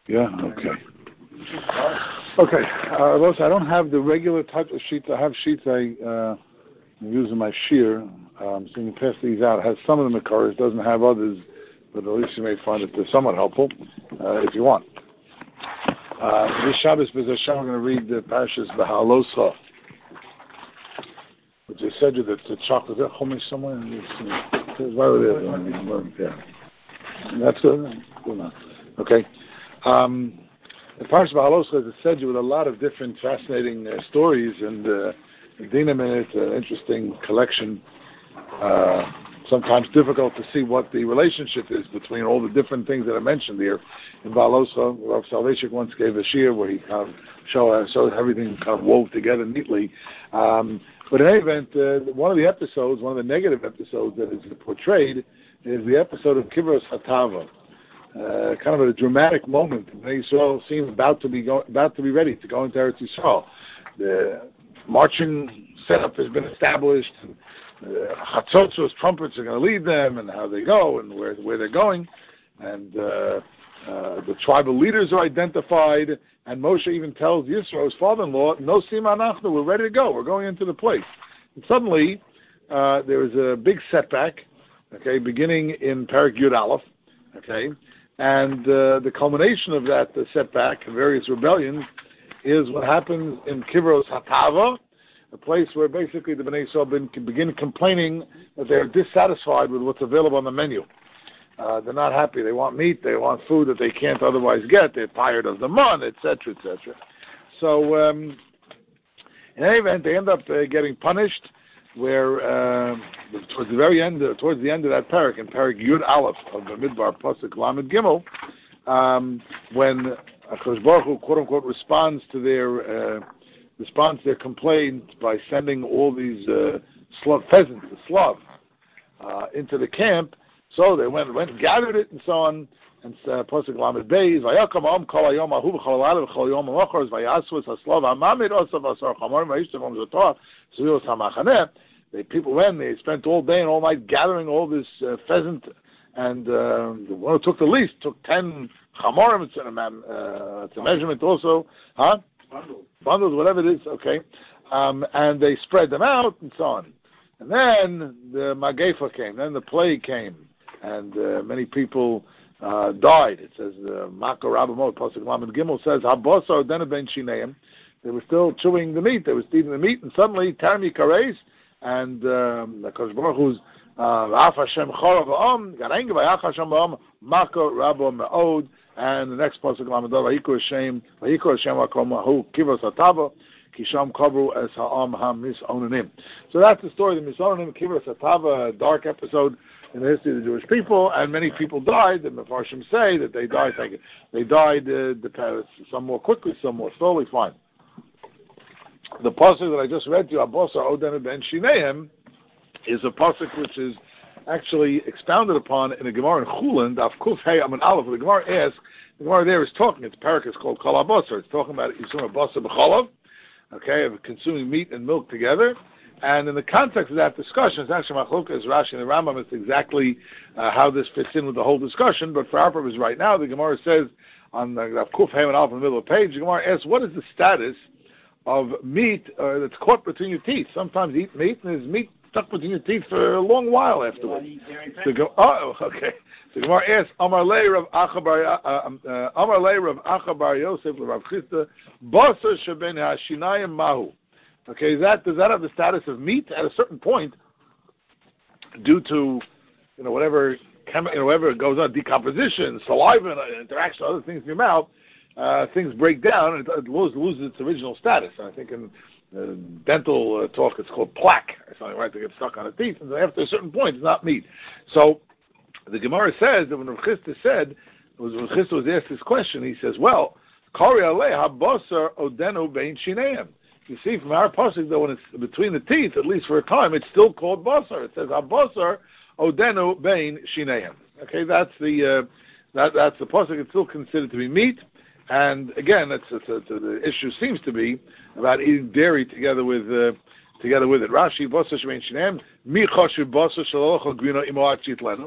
Yeah, okay. Okay, Rosa, I don't have the regular type of sheets. I have sheets I'm using my shear, so you can pass these out. It has some of the Makaris, doesn't have others, but at least you may find it somewhat helpful, if you want. This Shabbos B'Zashem, we're going to read the Parashas B'Haloscha, which I said you that the chocolate, is that Chumash somewhere? Why are they there? That's good. Okay. The Parashas B'Haloscha is a sedge with a lot of different fascinating stories, and Dinam in it, an interesting collection. Sometimes difficult to see what the relationship is between all the different things that are mentioned here. In B'Haloscha, Rav Soloveitchik once gave a shiur where he kind of showed everything kind of wove together neatly. But in any event, one of the negative episodes that is portrayed is the episode of Kivros Hatava. Kind of a dramatic moment. Israel seems about to be ready to go into Eretz Yisrael. The marching setup has been established. Chatzotzo's trumpets are going to lead them, and how they go, and where they're going, and the tribal leaders are identified. And Moshe even tells Yisro, his father-in-law, "No sima anachnu, we're ready to go. We're going into the place." And suddenly, there is a big setback. Okay, beginning in Parak Yud Aleph. Okay. And the culmination of that setback and various rebellions is what happens in Kivros Hatava, a place where basically the Bnei Yisrael begin complaining that they're dissatisfied with what's available on the menu. They're not happy. They want meat. They want food that they can't otherwise get. They're tired of the mun, etc., etc. So, in any event, they end up getting punished. Where towards the end of that parak, in Parak Yud Aleph of the Midbar Pasuk Lamed Gimel, when HaKadosh Baruch Hu, quote unquote, responds to their complaint by sending all these pheasants, the slav, into the camp. So they went and gathered it and so on. And Pasuk Lamed Beis, Vayakam Am Kol Hayom Ahu B'Chol Ha'Alev B'Chol Yom Ha'Machor Vayasu Es HaSlav HaMamid Osav Asar Chamorim Vayishtem Zotah Zvius HaMachaneh. The people they spent all day and all night gathering all this pheasant, and the one who took the least took 10 chamorim. It's a measurement also, bundles, whatever it is. Okay, and they spread them out and so on. And then the Magefa came, then the plague came, and many people died. It says Mako Rabamot Pasuk Lamed Gimel says Habosar Dena Ben Shineim. They were still chewing the meat. They were eating the meat, and suddenly Tarmi Kares. And HaKadosh Baruch Hu's V'af Hashem Chora V'om got angry by Hashem V'om Mako Rabo Me'od, and the next pasuk Lamadov Vayikor Hashem Akom Hu Kivros Hatava Kisham Kabru Es Ha'am HaMis Onanim. So that's the story of the Misonanim Kivros Hatava, a dark episode in the history of the Jewish people, and many people died. The Mefarshim say that they died. Some more quickly, some more slowly. Fine. The pasuk that I just read to you, Abosar Oden Ben Shineim, is a pasuk which is actually expounded upon in a Gemara in Chulin, Daf Kuf Hey Amin Aleph. The Gemara asks, the Gemara there is talking, its parak is called Kol Abosar. It's talking about Yisum Abosar B'Cholav, okay, of consuming meat and milk together. And in the context of that discussion, it's actually Machlokas, Rashi, and the Rambam. It's exactly how this fits in with the whole discussion. But for our purpose right now, the Gemara says on Daf Kuf Hey Amin Aleph in the middle of the page, the Gemara asks, what is the status of meat that's caught between your teeth? Sometimes you eat meat and there's meat stuck between your teeth for a long while afterwards. Okay. So Gemara asks, Amar Lei Rav Acha Bar Yosef Rav Chisda Basar Sheben Hashinayim Mahu. Okay, does that have the status of meat at a certain point, due to whatever goes on, decomposition, saliva, interaction, other things in your mouth? Things break down and it loses its original status. I think in dental talk it's called plaque or something, right? They get stuck on the teeth, and after a certain point it's not meat. So the Gemara says that when Rav Chisda was asked this question, he says, well, Kari alei habasar odenu bein shineim. You see, from our pasuk, though, when it's between the teeth, at least for a time, it's still called basar. It says habasar odenu bein shineim. Okay, that's the pasuk. It's still considered to be meat. And again, the issue seems to be about eating dairy together with it. Rashi,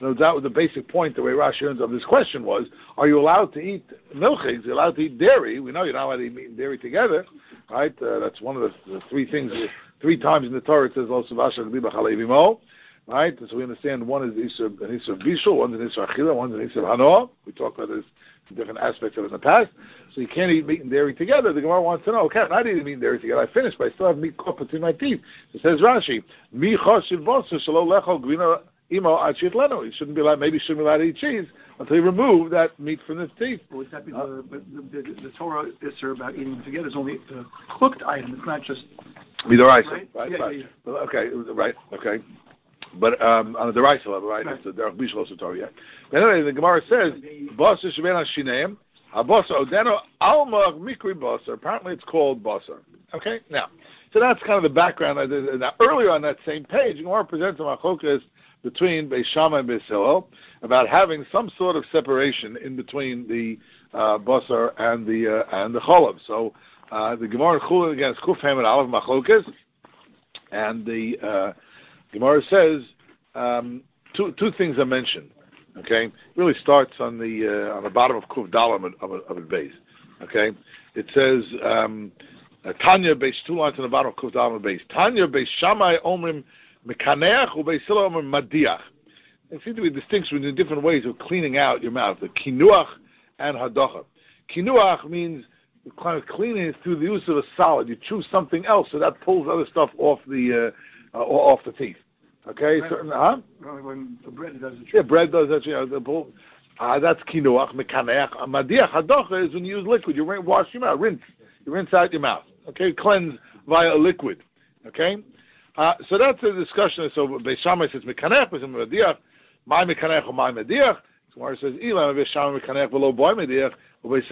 No doubt the basic point, the way Rashi ends of this question was, are you allowed to eat milchigs? Are you allowed to eat dairy? We know you're not allowed to eat meat and dairy together, right? That's one of the three things. 3 times in the Torah it says, Lo Savasha Gdiba Chalavimo, right? So we understand one is an Isser Bishul, one is an Isser Achila, one is an Isser Hanoah. We talked about this in different aspects of it in the past. So you can't eat meat and dairy together. The Gemara wants to know, okay, I'm not eating meat and dairy together. I finished, but I still have meat caught between my teeth. It says Rashi, Mi Choshiv Bosa Shalo Lechol Gwina Imo Achit Leno. You shouldn't be allowed to eat cheese until you remove that meat from the teeth. Would that be the Torah Isser about eating them together is only the cooked item. It's not just Midoraisa, right? Yeah. Okay, right, okay. But on the Deraisa level, right? It's the Derech Bishlos Torah, yeah. But anyway, the Gemara says, Basar Sheben HaShineim, HaBasar Odeno Alma Mikri Basar. Apparently it's called Basar. Okay? Now, so that's kind of the background. Now, earlier on that same page, the Gemara presents a machlokas between Beis Shammai and Beis Hillel about having some sort of separation in between the Basar and the Cholav. So, the Gemara Chulin against Kuf Hamid Aleph Machlokas, and the Gemara says two things are mentioned. Okay, it really starts on the bottom of Kuf Dalam of a base. Okay, it says Tanya Beis, 2 lines on the bottom of Kuf Dalam of base. Tanya Beis Shammai Omrim Mekaneach uBeis Hillel Omrim Madiach. There seems to be a distinction between different ways of cleaning out your mouth: the kinuach and hadacha. Kinuach means kind of cleaning it through the use of a solid. You choose something else, so that pulls other stuff off the teeth. Okay, when the bread does it. Yeah, bread does that. That's kinuach, mekaneach. Madiach hadacha is when you use liquid. You wash your mouth, rinse. You rinse out your mouth. Okay, cleanse via a liquid. Okay, so that's a discussion. So Beis Shammai says mekaneach, Beis Shammai madiach. My mekaneach or my madiach. Gemara says Elam Beis Shammai mekaneach v'lo boy madiach. Does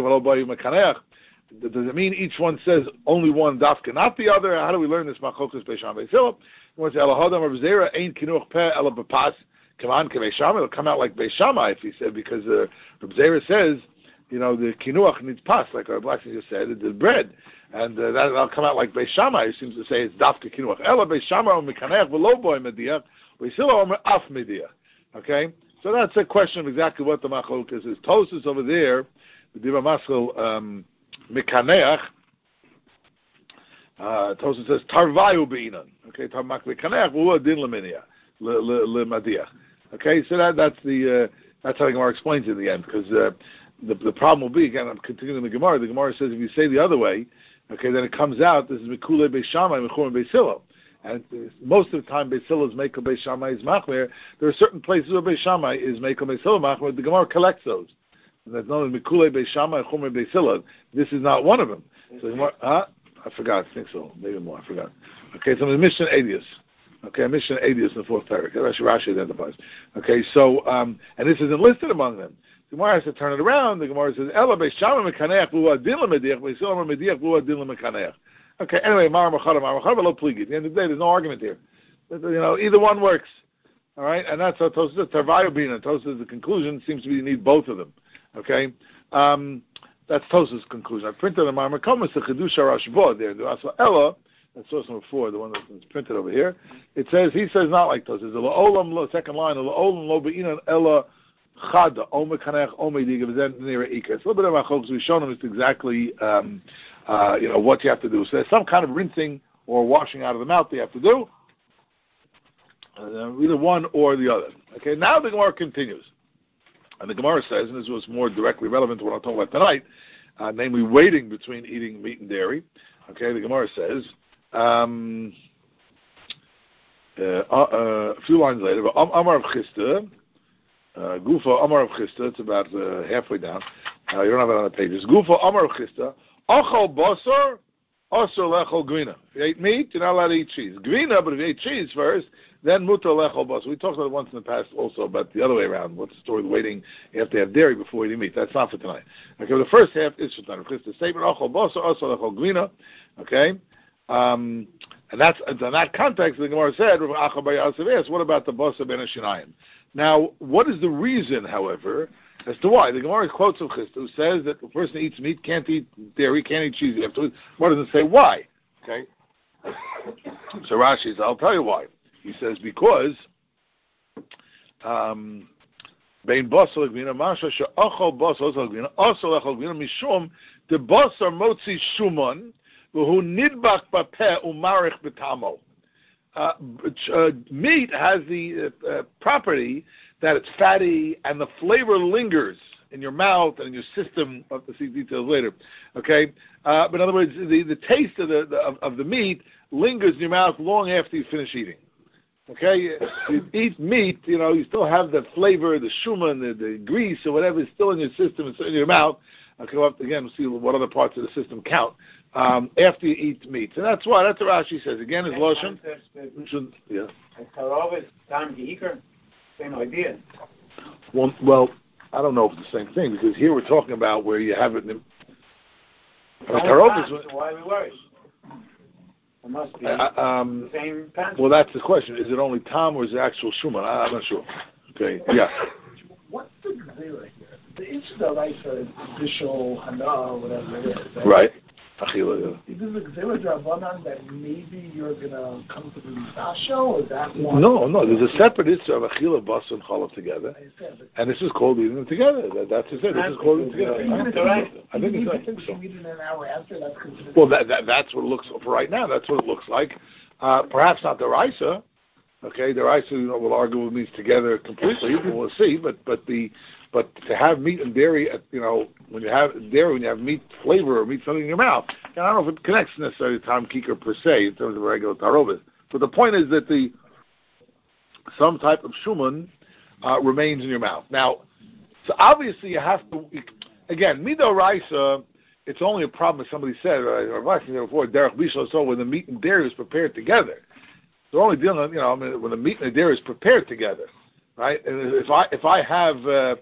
it mean each one says only one dafka, not the other? How do we learn this? Machokas Beis Shammai Beis Hillel. Once Elahadam Rav Zera ain't kinuch peh ela b'pas. Come on, Beis Shammai. It'll come out like Beis Shammai if he said, because Rav Zera says, the kinuach needs pas, like our black just said, it's the bread, and that'll come out like Beis Shammai. He seems to say it's dafka kinuach. Ela Beis Shammai or mekanech v'lo boy mediach. Beis Hillel or af mediach. Okay, so that's a question of exactly what the machokas is. Tosas over there. The Diva Maskal Mekaneach. Tosin says Tarvayu Beinan. Okay, Tarmak Mekaneach Ua Din Laminia Lemadiach. Okay, so that's how the Gemara explains it in the end, because the problem will be, again, I'm continuing the Gemara. The Gemara says if you say the other way, okay, then it comes out this is Mikule Beis Shammai Mechum Beis Hillel. And most of the time, Beis Hillel is Mekel Beis Shammai is Machmer. There are certain places where Beis Shammai is Mekel Beis Hillel Machmer. The Gemara collects those. And that's known as Mikule Beis Shammai, Chumer Beis Hillel. This is not one of them. So I forgot. I think so. Maybe more. I forgot. Okay, so the Mishnah Adius. Okay, Mishnah Adius in the 4th paragraph. That's Rashi identifies. Okay, so and this isn't listed among them. The Gemara has to turn it around. The Gemara says Ela Beis Shammai Mekaneach V'Hu Adin L'Mediach Beis Hillel Mediach V'Hu Adin L'Mekaneach. Okay, anyway, Mar Machada Lo Pligi. At the end of the day, there's no argument here. Either one works. All right, and that's how Tosas says Tarvayu Bina. Tosas, the conclusion seems to be you need both of them. Okay, that's Tosas' conclusion. I printed the Marmar Komas, the Chidusha Rashba there. Also Ella, that's source number 4, the one that's printed over here. He says not like Tosas. The La'olam, second line, the La'olam Lo Be'inan Ella Chada Ome Kanech Ome Diga V'Zen Nira Ika. It's a little bit of Machlokas. We've shown them it's exactly what you have to do. So there's some kind of rinsing or washing out of the mouth that you have to do. Either one or the other. Okay, now the Gemara continues. And the Gemara says, and this was more directly relevant to what I'm talking about tonight, namely waiting between eating meat and dairy. Okay, the Gemara says, a few lines later, Amar of Chista, Gufa Amar of Chista, it's about halfway down. You don't have it on the pages. Gufa Amar of Chista, Achal Basar, Asur Lechol Gwina. If you ate meat, you're not allowed to eat cheese. Gwina, but if you ate cheese first, then Mutar Lechol Basar. We talked about it once in the past also about the other way around. What's the story of waiting? You have to have dairy before eating meat. That's not for tonight. Okay, well, the first half is for tonight. The statement, Achal Basar, Asur Lechol Gwina. Okay? And that's, in that context, the Gemara said, what about the Basar Ben Hashinayim? Now, what is the reason, however, as to why? The Gemara quotes of Chista, who says that the person who eats meat can't eat dairy, can't eat cheese. What does it say why? Okay? So Rashi says, I'll tell you why. He says, because Bein basar l'gvina, masha she'achol basar l'gvina, also l'achol l'gvina, mishum, the basar motzi shumon, v'hu nidbak b'peh u'marich b'tamo. Meat has the property that it's fatty and the flavor lingers in your mouth and in your system. I'll have to see details later. Okay, but in other words, the taste of the meat lingers in your mouth long after you finish eating. Okay, you eat meat, you still have the flavor, the shuman, the grease or whatever is still in your system, it's in your mouth. Okay, we'll have to again see what other parts of the system count after you eat meat. So that's what Rashi says. Again, is Loshen. Yeah. Same idea. Well, I don't know if it's the same thing, because here we're talking about where you have it in so why are we worried? It must be the same concept. Well, that's the question. Is it only Tom or is it actual Shuman? I'm not sure. Okay, yeah. What's the Gzera here? The Ishta, right, the Bishul, Hana, or whatever it is. Right. Achila, yeah. Is the Gzera Dravanan that maybe you're going to come to the Misasha, or that one? No, there's a separate Ishta of Achila, Bas, and Challah together. And this is called eating them together. That's it. This is called eating together. I think so. Eating an hour after, that's considered. Well, that's what it looks for right now. That's what it looks like. Perhaps not the Raisa. Okay, the Raisa, will argue with meats together completely. We'll see. But to have meat and dairy, when you have dairy, when you have meat flavor or meat filling in your mouth, I don't know if it connects necessarily to Tam Kikar per se in terms of regular tarobas. But the point is that some type of shuman remains in your mouth. Now, so obviously you have to, again, mido raisa, it's only a problem, as somebody said, or I've said before, derech bishul, so when the meat and dairy is prepared together. They're only dealing with, when the meat and the dairy is prepared together, right? And if I have,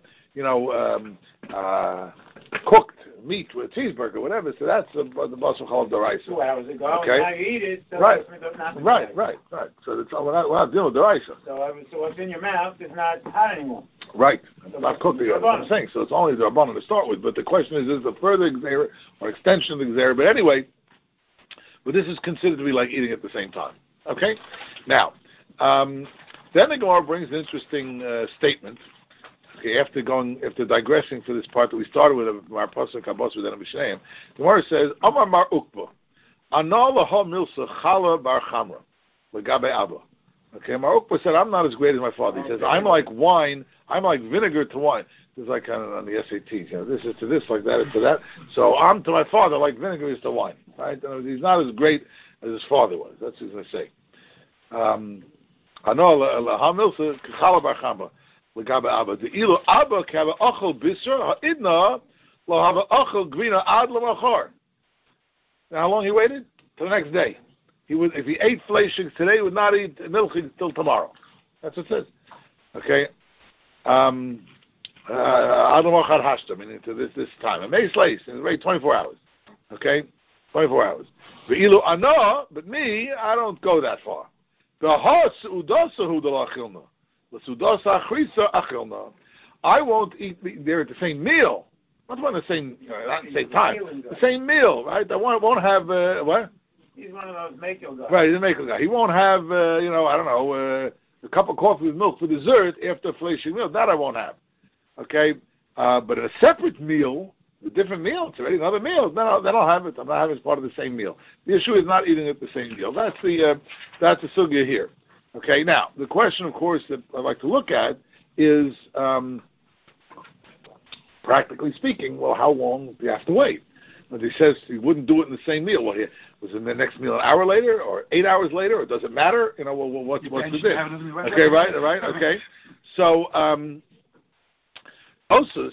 cooked meat with a cheeseburger, whatever, so that's the basar challah d'oraisa. 2 hours ago, okay. Now you eat it, so right. Right. So we're not dealing with d'oraisa. So what's in your mouth is not hot anymore. Right. Not cooked together. That's what I'm saying. So it's only the rabbanon to start with. But the question is the further gzera or extension of the gzera? But anyway, this is considered to be like eating at the same time. Okay? Now, then the Gemara brings an interesting statement. Okay, after digressing for this part that we started with our pasuk Kabos with Mishnayim, the Gemara says, Amar Mar Ukba, Ana laha milsa chala bar chamra, legabe Abba. Okay, Mar Ukba said, I'm not as great as my father. He says, I'm like wine, I'm like vinegar to wine. This is like on the SATs, this is to this, like that is to that. So I'm to my father like vinegar is to wine. Right? He's not as great as his father was. That's what he's going to say. Ana laha milsa chala bar chamra. Now, how long he waited? Till the next day. If he ate fleishings today, he would not eat milching till tomorrow. That's what it says. Okay. Meaning to this time. And may slice and wait 24 hours. Okay, 24 hours. But me, I don't go that far. I won't eat there at the same meal. Not the same time. The same meal, right? I won't have what? He's one of those Makel guys. Right, he's a Makel guy. He won't have a cup of coffee with milk for dessert after fleshing meal. That I won't have. Okay, but a separate meal, a different meal, it's already another meal. Then I'll have it. I'm not having it as part of the same meal. The issue is not eating at the same meal. That's the sugya here. Okay, now, the question, of course, that I'd like to look at is, practically speaking, well, how long do you have to wait? But he says he wouldn't do it in the same meal. Well, was it the next meal an hour later or 8 hours later, or does it matter? What's the thing? Okay, right, okay. So, Tosus,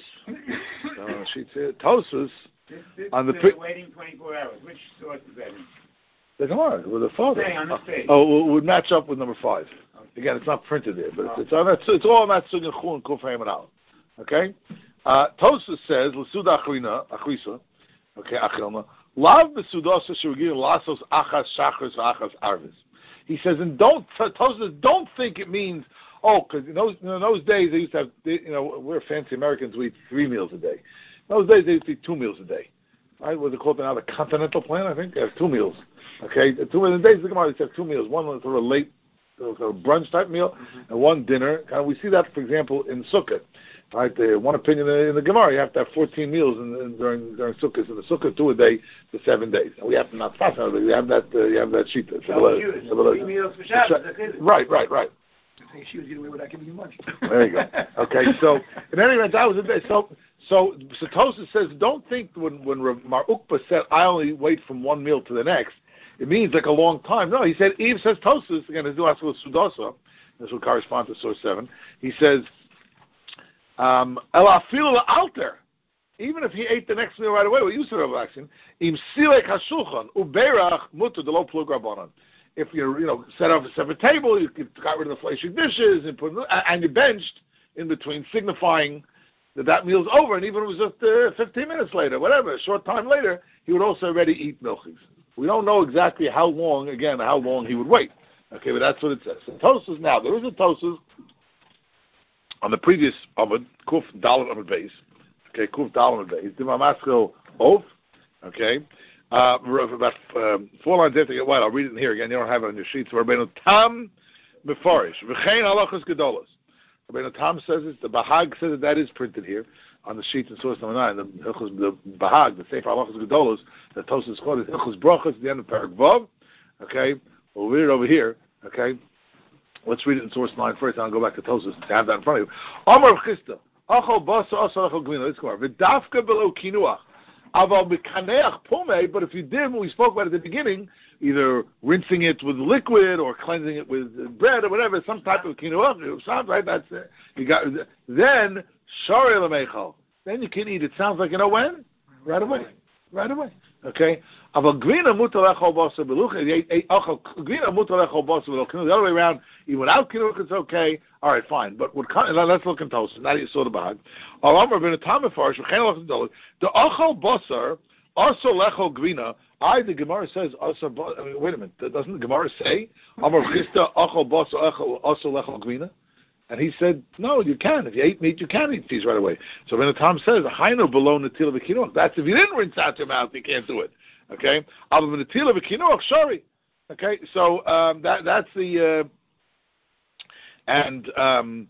Tosus, on the waiting 24 hours. Which source is that in? The Gemara with the father. On this page. It would match up with number 5. Okay. Again, it's not printed there, but it's all on that Sugan Chul and Kuf Haim and Al. Okay. Tosus says l'suda achrisa. Okay, achilna lav b'sudasa shurgin lasos achas shachris v'achas arvis. He says, and Tosus don't think it means because in those days they used to have we're fancy Americans, we eat 3 meals a day. In those days they used to eat 2 meals a day. Right? What's it called now? The continental plan, I think. They have 2 meals. Okay? 2 in the days of the Gemara, they have 2 meals. One was sort of late brunch type meal, and one dinner. We see that, for example, in Sukkot. Right, one opinion in the Gemara, you have to have 14 meals during Sukkot. In the Sukkot, 2 a day for 7 days. And we have to not fast, but we have that sheet. Right. She was getting away without giving you money. There you go. Okay, so in any event, that was a day. So Tosfos says, don't think when Mar Ukba said, I only wait from one meal to the next, it means like a long time. No, he said, Eve says Tosfos, again, his with Sudasa, this will correspond to source 7. He says, El Afil Alter, even if he ate the next meal right away, what you said, Rabbi Axin, Im Silek HaShulchan, Uberach Mutter, the low plug Rabbanon. If you set up a separate table, you got rid of the fleshing dishes and you benched in between, signifying that meal's over. And even if it was just 15 minutes later, whatever, a short time later, he would also already eat milchies. We don't know exactly how long he would wait. Okay, but that's what it says. So Tosfos now, there is a Tosfos on the previous Amud, Kuf Dalet Amud Beis. Okay, Kuf Dalet Amud Beis. Dimamaskil Ov. Okay. About 4 lines after get white. I'll read it in here again. You don't have it on your sheets. Rabbeinu Tam Mefarish V'chein Halachos Gedolos. Rabbeinu Tam says it. The Bahag says that is printed here on the sheets in source number 9. The Bahag, the Sefer Halachos Gedolos, the Tosfos quote is Hilchos Brachos at the end of Perek Vav. Okay, we'll read it over here. Okay, let's read it in source 9 first, and I'll go back to Tosfos to have that in front of you. Amar Chisda Achol Basa Asal Achol Gvina. Let's go on. V'dafka below Kinuach. But if you did, when we spoke about it at the beginning, either rinsing it with liquid or cleansing it with bread or whatever, some type of quinoa, sounds right. That's it. You got then shari lemechal. Then you can eat. It sounds like when? Right away. Okay. The other way around, even without quinoa, it's okay. All right, fine. But let's look in Tosfos. Now you saw the bag. The achal basar also lechol grina. The Gemara says also. Wait a minute. Doesn't the Gemara say Amar Chisda achal basar also lechol grina? And he said, no, you can. If you ate meat, you can eat cheese right away. So when the Tom says, Hainu below Natila v'Kinoach, that's if you didn't rinse out your mouth, you can't do it. Okay? Abba Natila v'Kinoach, sorry. Okay? So that's the Achal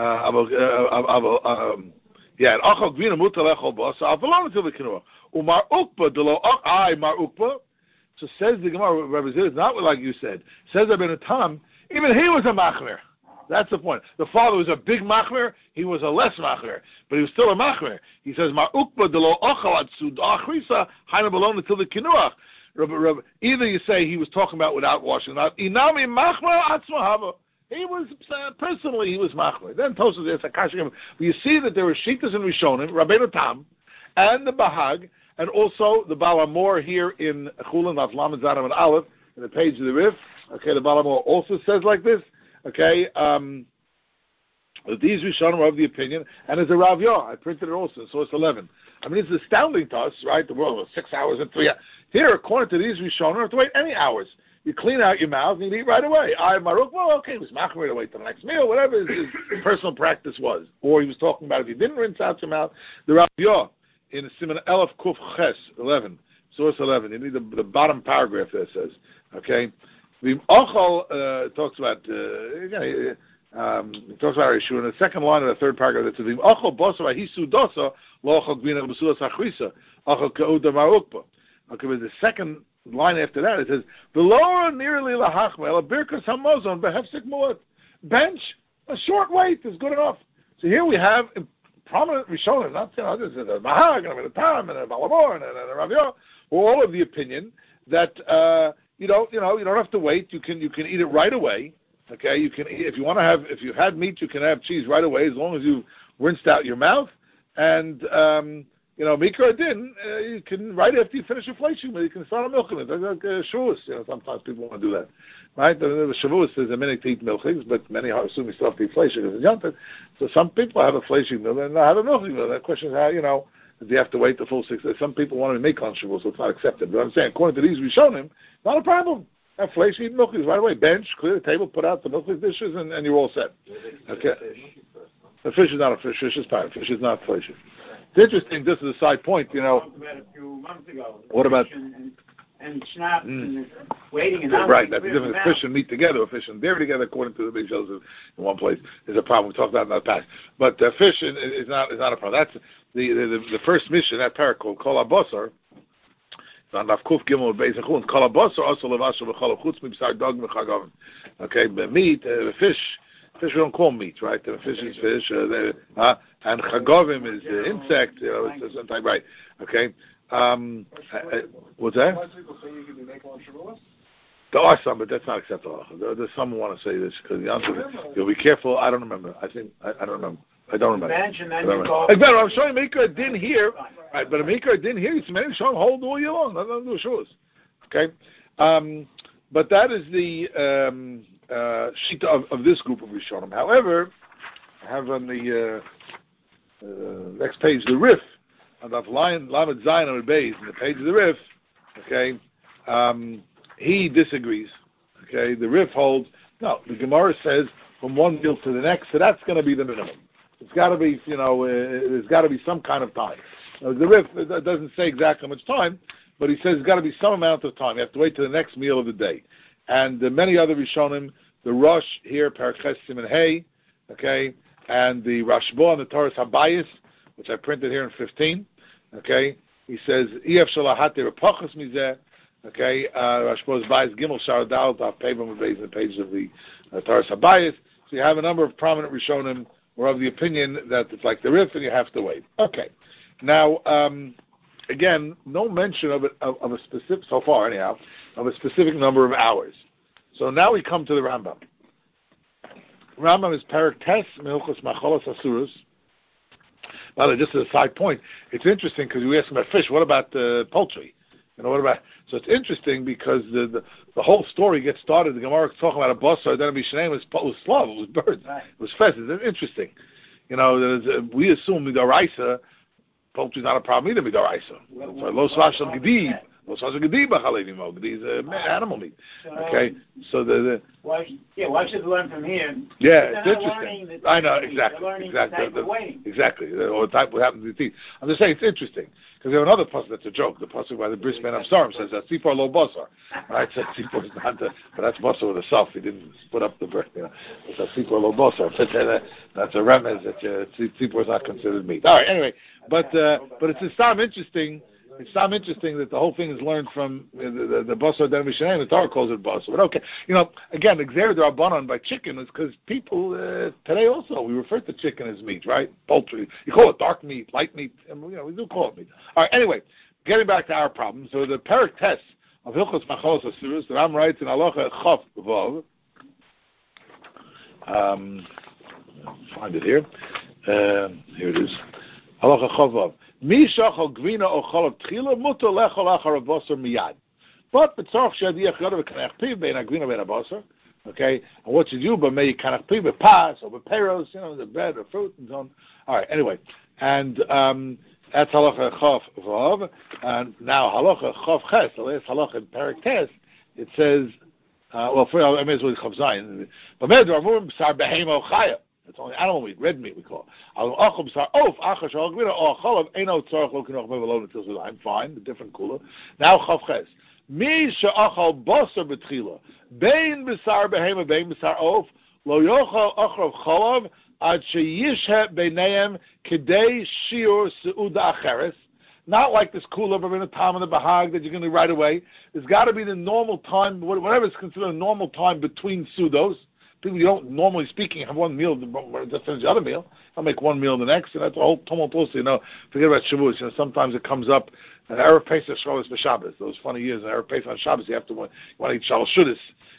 Gvina Muta Lechol Basa, Avalon Natila v'Kinoach. Umar Ukba, Delo Mar Ukba. So says the Gemara, Rabbi Zil, it's not like you said. Says Rabbi Tam, even he was a machmer. That's the point. The father was a big machmer, he was a less machmer, but he was still a machmer. He says, Ma'ukba de lo ochal at sudah chrisa, haina belong until the kinuach. Either you say he was talking about without washing out, inami machmer atzmahava. He was, personally, he was machmer. Then Tosfos says, but you see that there were Shitas and Rishonim, Rabbeinu Tam, and the Bahag, and also the Baal Hamor here in Chulin, Lamed Zadim and Aleph, in the page of the Rif. Okay, the Baal Hamor also says like this. Okay, these Rishonim are of the opinion, and as a Rav Yah, I printed it also in source 11. I mean, it's astounding to us, right? The world was 6 hours and 3 hours. Here, according to these Rishonim, you don't have to wait any hours. You clean out your mouth and you eat right away. Okay, it was machmir to wait till the next meal, whatever his personal practice was. Or he was talking about if you didn't rinse out your mouth. The Rav Yah, in Siman Elef Kuf Ches 11, source 11, you need the bottom paragraph that says, okay, the Ochal talks about Yeshua in the second line of the third paragraph. That says the Ochal Bosa Hisu Dosa Lo Ochal Gvina B'Sulas Achrisa Ochal Keuda Marukba. Okay, but the second line after that it says the lower nearly lahachmel birkas hamozon behefsik muat. Bench a short wait is good enough. So here we have prominent Rishonim, not this is a Mahag and a Tam and a Baal Hamor and a Rav Yah, all of the opinion that. You don't have to wait. You can eat it right away. Okay, you can eat, if you had meat, you can have cheese right away as long as you rinsed out your mouth. And mikra din, you can right after you finish your fleshing, you can start milking it. Like shavuos, sometimes people want to do that, right? The shavuos says a minute to eat milchings, but many are assuming still have to eat fleshing as a jantan. So some people have a fleshing meal and not have a milking meal. That question is how do you have to wait the full 6 days? Some people want to make on shavuos, so it's not accepted. But I'm saying, according to these Rishonim, not a problem. Have flesh, eat milkies right away. Bench, clear the table, put out the milkies dishes, and you're all set. Okay. The fish is not a fish. Fish is part. Fish is not flesh. It's interesting. This is a side point. A few months ago. What about? and Schnapp and waiting and not right. That's the difference. Fish and meat together, or fish and dairy together, according to the big shows in one place, is a problem. We talked about it in the past. But fish is not a problem. That's the first mission, that parak called Kol HaBasar. On Kuf Gimel Beis Achun, Kol HaBasar also levashu v'chol chutz mibsar dog v'chagavim. Okay, but meat, fish we don't call meat, right? Fish is fish, and chagavim is insect. It's something, right? Okay. What's that? There are some, but that's not acceptable. There's some who want to say this because the answer is, you'll be careful. I don't remember. I don't remember. I don't remember. I'm showing Maker didn't hear, right? But a Maker didn't hear. It's many showing hold all year long. Nothing to do shows. Okay, but that is the sheet of this group of Rishonim. However, I have on the next page the Rif on that line Lamed Zayin on the base, in the page of the Rif. Okay, he disagrees. Okay, the Rif holds no. The Gemara says from one meal to the next, so that's going to be the minimum. It's got to be, there's got to be some kind of time. The Rif doesn't say exactly how much time, but he says there's got to be some amount of time. You have to wait to the next meal of the day. And many other Rishonim, the Rosh here, Paraches Siman Hey, okay, and the Rashba and the Torah Habayis, which I printed here in 15, okay, he says, Iyaf Shalahate Repachas Mizeh, okay, Rashba's Bayis Gimel Sharadal, Pevim Beis, the pages of the Torah Habayis. So you have a number of prominent Rishonim who are of the opinion that it's like the Rif and you have to wait. Okay. Now, again, no mention of a specific, so far anyhow, of a specific number of hours. So now we come to the Rambam. Rambam is Parak Tes Mehilchos Macholos Asurus. Well, just as a side point, it's interesting because we asked about fish. What about poultry? What about? So it's interesting because the whole story gets started. The Gemara is talking about a basar, then Mishnayim was slav, it was birds, it was pheasants. It's interesting. We assume midaraisa, poultry is not a problem either. Midaraisa. Lo svashal gedib. Is animal meat. Okay, so why should we learn from here? Yeah, it's interesting. I know exactly. Exactly. Or the type what happens to the teeth. I'm just saying it's interesting because we have another pasuk that's a joke. The pasuk by the Bris Ben Amsarim says that tzipor lo basar. Right? So tzipor is not but that's basar with a self. He didn't split up the bird. It's a tzipor lo basar. That's a remez that tzipor is not considered meat. All right. Anyway, but it's some interesting. It's not interesting that the whole thing is learned from the basar den Mishnayim. The Torah calls it basar, but okay. Again, the Gzer D'Rabbanan by chicken is because people today also we refer to chicken as meat, right? Poultry, you call it dark meat, light meat, and we do call it meat. All right. Anyway, getting back to our problem. So the Parak Tes of Hilchos Macholos Asurus, the Ram writes in Halacha Chaf Vav. Find it here. Here it is. Halacha Chaf Vav. But b'tzarach sheyadiach yodav v'kanech piv bein agvina bein abasar. Okay, and what you do, but may kanech piv b'pas or b'peros, the bread or fruit and so on. All right. Anyway, and that's halacha chaf vav. And now halacha chaf ches. The last halacha in Parak Tes, it says, I may as well chaf zayin. But medar amurim b'sar behemo chaya. It's only animal meat, red meat we call it. I'm fine, the different cooler. Now chavches. Mi she'achal basar b'tchila. Bein b'sar behema, bein b'sar of. Lo yochal achrav chalav ad sheyishet beineim kedei shiur seuda acheres. Not like this cooler of in a time of the bahag that you're going to do right away. There's got to be the normal time, whatever is considered a normal time between sudos. People, you don't, normally speaking, have one meal, just finish the other meal. I'll make one meal the next, and that's a whole tumult also, forget about Shavuos. Sometimes it comes up, Erev Pesach, Shavuos, B'Shabbos. Those funny years, Erev Pesach on Shabbos, you want to eat Shalosh Shudas,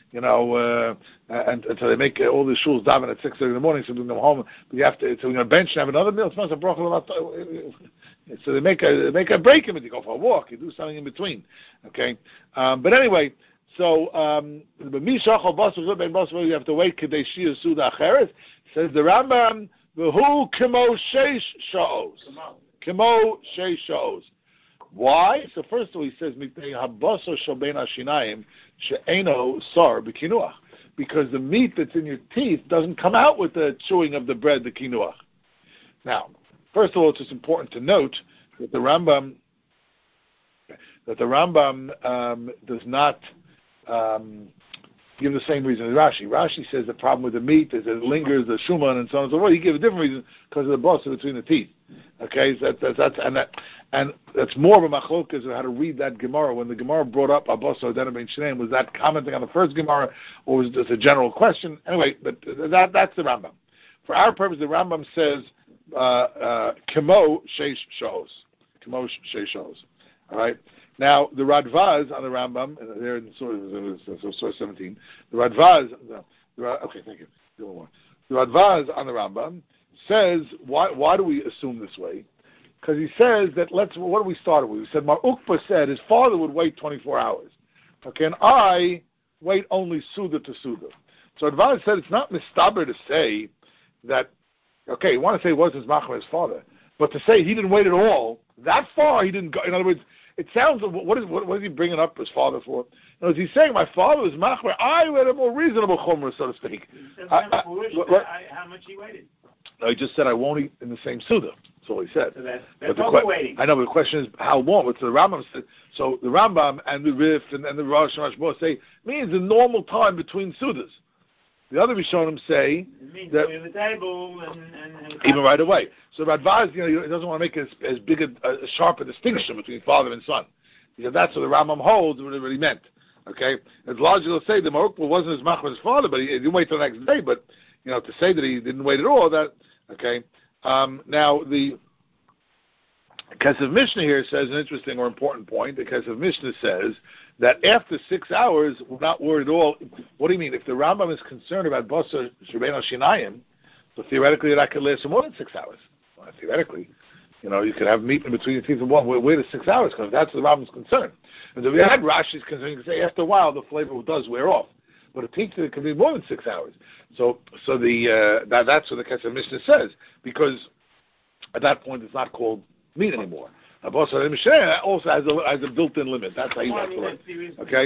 and so they make all the shuls daven at 6:30 in the morning, so we go home, but you have to, so we're going to bench and have another meal. It's not a bracha. So they make a break in it. You go for a walk, you do something in between. Okay? But anyway, so, you have to wait. Says the Rambam, "V'hu kemo sheish sha'os." Kemo sheish sha'os. Why? So first of all, he says, because the meat that's in your teeth doesn't come out with the chewing of the bread, the kinuach. Now, first of all, it's just important to note that the Rambam That the Rambam does not give the same reason as Rashi. Rashi says the problem with the meat is that it lingers, the shuman, and so on and so forth. He gives a different reason because of the bossa between the teeth. Okay, so and that's more of a machlokas of how to read that Gemara. When the Gemara brought up Abosa Odena Ben Shneim, was that commenting on the first Gemara, or was it just a general question? Anyway, but that's the Rambam. For our purpose, the Rambam says Kemo Sheish Shos. Kemo Sheish Shos. All right. Now the Radvaz on the Rambam, there in source 17. The Radvaz. Okay, thank you. The Radvaz on the Rambam says, why do we assume this way? Because he says that what do we start with? We said Mar Ukpa said his father would wait 24 hours. Okay, and I wait only Suda to Suda. So Advaz said it's not mistaber to say that, okay, you want to say it was his machmer, his father, but to say he didn't wait at all, that far he didn't go. In other words, it sounds, what is he bringing up his father for? In other words, he's saying my father was machmer, I had a more reasonable chomer, so to speak. How much he waited? No, he just said, I won't eat in the same Suda. That's all he said. So that's waiting. I know, but the question is, how long? What's the Rambam said? So the Rambam and the Rif and the Rosh and Rashba say, means the normal time between Sudas. The other Rishonim say that the table and even right away. So Radvaz, he doesn't want to make as big a sharp a distinction between father and son. Because that's what the Rambam holds, what it really meant. Okay? It's logical to say the Marukba wasn't his machmer's father, but he didn't wait till the next day, but to say that he didn't wait at all, that, okay. Now, the Kesef Mishnah here says an interesting or important point. The Kesef Mishnah says that after 6 hours, we're not worried at all. What do you mean? If the Rambam is concerned about Bosa Shrebein Shinayim, so theoretically that could last for more than 6 hours. Well, theoretically. You could have meat in between the teeth and one. Wait 6 hours, because that's the Rambam's concern. And if we had Rashi's concern, you could say after a while the flavor does wear off. But a teacher can be more than 6 hours. So that's what the Kesef Mishnah says, because at that point it's not called meat anymore. Also has a built-in limit. That's how you have to learn. Okay.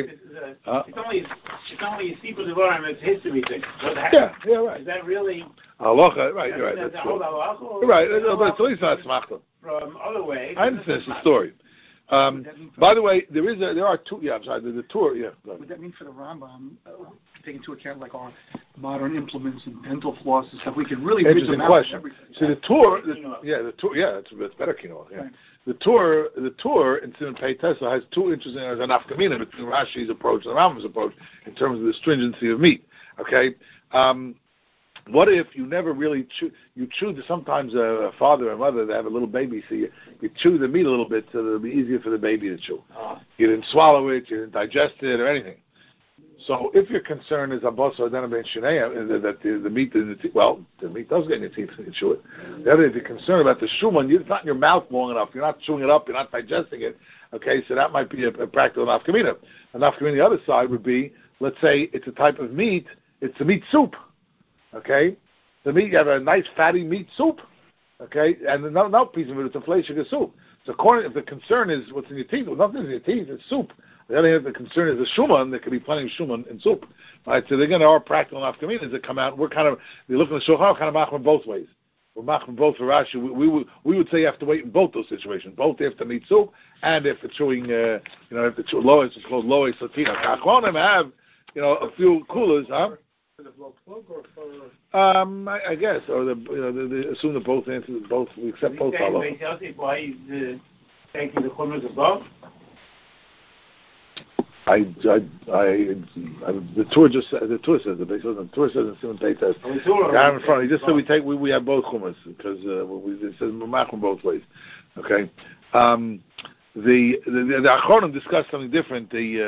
It's only a Sipur Devarim. It's history thing. Yeah, right. Is that really? Halacha, right? You're right. That's the whole halacha. You're right, but it's at least not smachta. From other ways. I understand the story. By the way, there are two. Yeah, I'm sorry. The tour. Yeah. Would that mean for the Rambam, take into account like our modern implements and dental flosses, that we can really read them out question. Everything? So the tour. That's better quinoa. Yeah. Right. The tour in Simon Pei Tesla has two interesting nafkamina between Rashi's approach and the Rambam's approach in terms of the stringency of meat. Okay. What if you never really chew sometimes a father or mother, they have a little baby, so you chew the meat a little bit so that it'll be easier for the baby to chew. You didn't swallow it, you didn't digest it or anything. So if your concern is Abosa Odena Ben Shneim, that the meat in the teeth, well, the meat does get in your teeth so you chew it. The other is the concern about the shuman, it's not in your mouth long enough, you're not chewing it up, you're not digesting it. Okay, so that might be a practical nafkamina. A nafkamina, the other side would be, let's say it's a type of meat, it's a meat soup. Okay, the meat, you have a nice fatty meat soup. Okay, and no piece of it, it's a flay sugar soup. So if the concern is what's in your teeth, well, nothing's in your teeth, it's soup. The other hand, the concern is the shuman. There could be plenty of shuman in soup. Right, so they're going to our practical nafkaminas that come out. We're looking at the Shulchan kind of machmer both ways. We're machmer both for Rashi. We would say you have to wait in both those situations, both if the meat soup and if it's chewing. If the lois is called lois latina. Achronim have a few coolers, huh? I guess, or they assume that both answers, we accept both. Why is taking the chumras above? The tour says the tour says in Simon Pei Test. Down in front, he just said we have both chumras because it says machmer both ways. Okay, the Achronim discussed something different.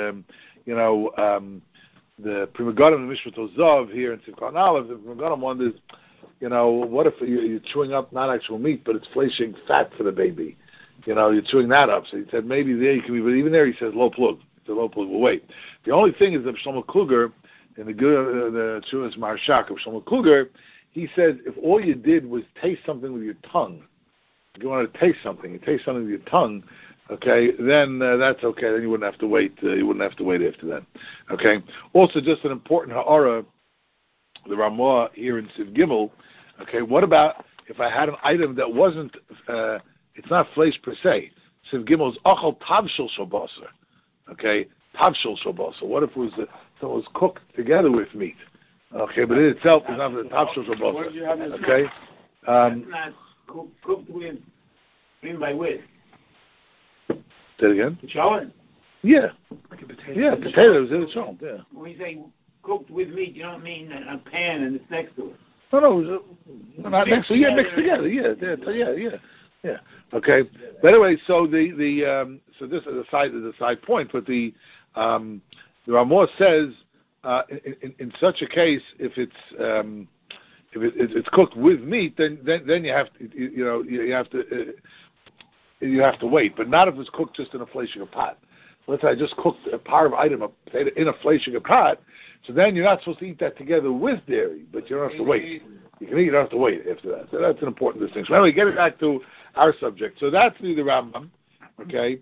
The Pri Megadim and Mishpat Ozav here in Sivkon Aleph, the Pri Megadim wonders, what if you're chewing up not actual meat, but it's fleshing fat for the baby? You're chewing that up. So he said maybe there you can be, but even there he says low plug. The low plug will wait. The only thing is that Shlomo Kluger, in the Chuas Marshak of Shlomo Kluger, he says if all you did was taste something with your tongue, if you wanted to taste something, you taste something with your tongue, okay, then that's okay. Then you wouldn't have to wait. You wouldn't have to wait after that. Okay. Also, just an important ha'ara, the Ramah here in Siv Gimel. Okay. What about if I had an item that wasn't? It's not flesh per se. Siv Gimel is Achal Tavshil Shabasar. Okay, Tavshil Shabasar. What if it was so it was cooked together with meat? Okay, but it itself is not the Tavshil Shabasar. Okay. That's not cooked with, by with. Say it again. Shalom. Yeah. Like a potato. Yeah, potatoes in the shalom. Yeah. When you say cooked with meat, you don't mean a pan and it's next to it. No, not next to it. Yeah, mixed together. Yeah. Okay. But anyway, so so this is a side point, but the Ramah says in such a case, if it's cooked with meat, then you have to you have to wait, but not if it's cooked just in a fleischiger pot. Let's say I just cooked a part of item of potato in a fleischiger pot, so then you're not supposed to eat that together with dairy, but you don't have to wait. You can eat, you don't have to wait after that. So that's an important distinction. Anyway, getting back to our subject. So that's the Rambam, okay?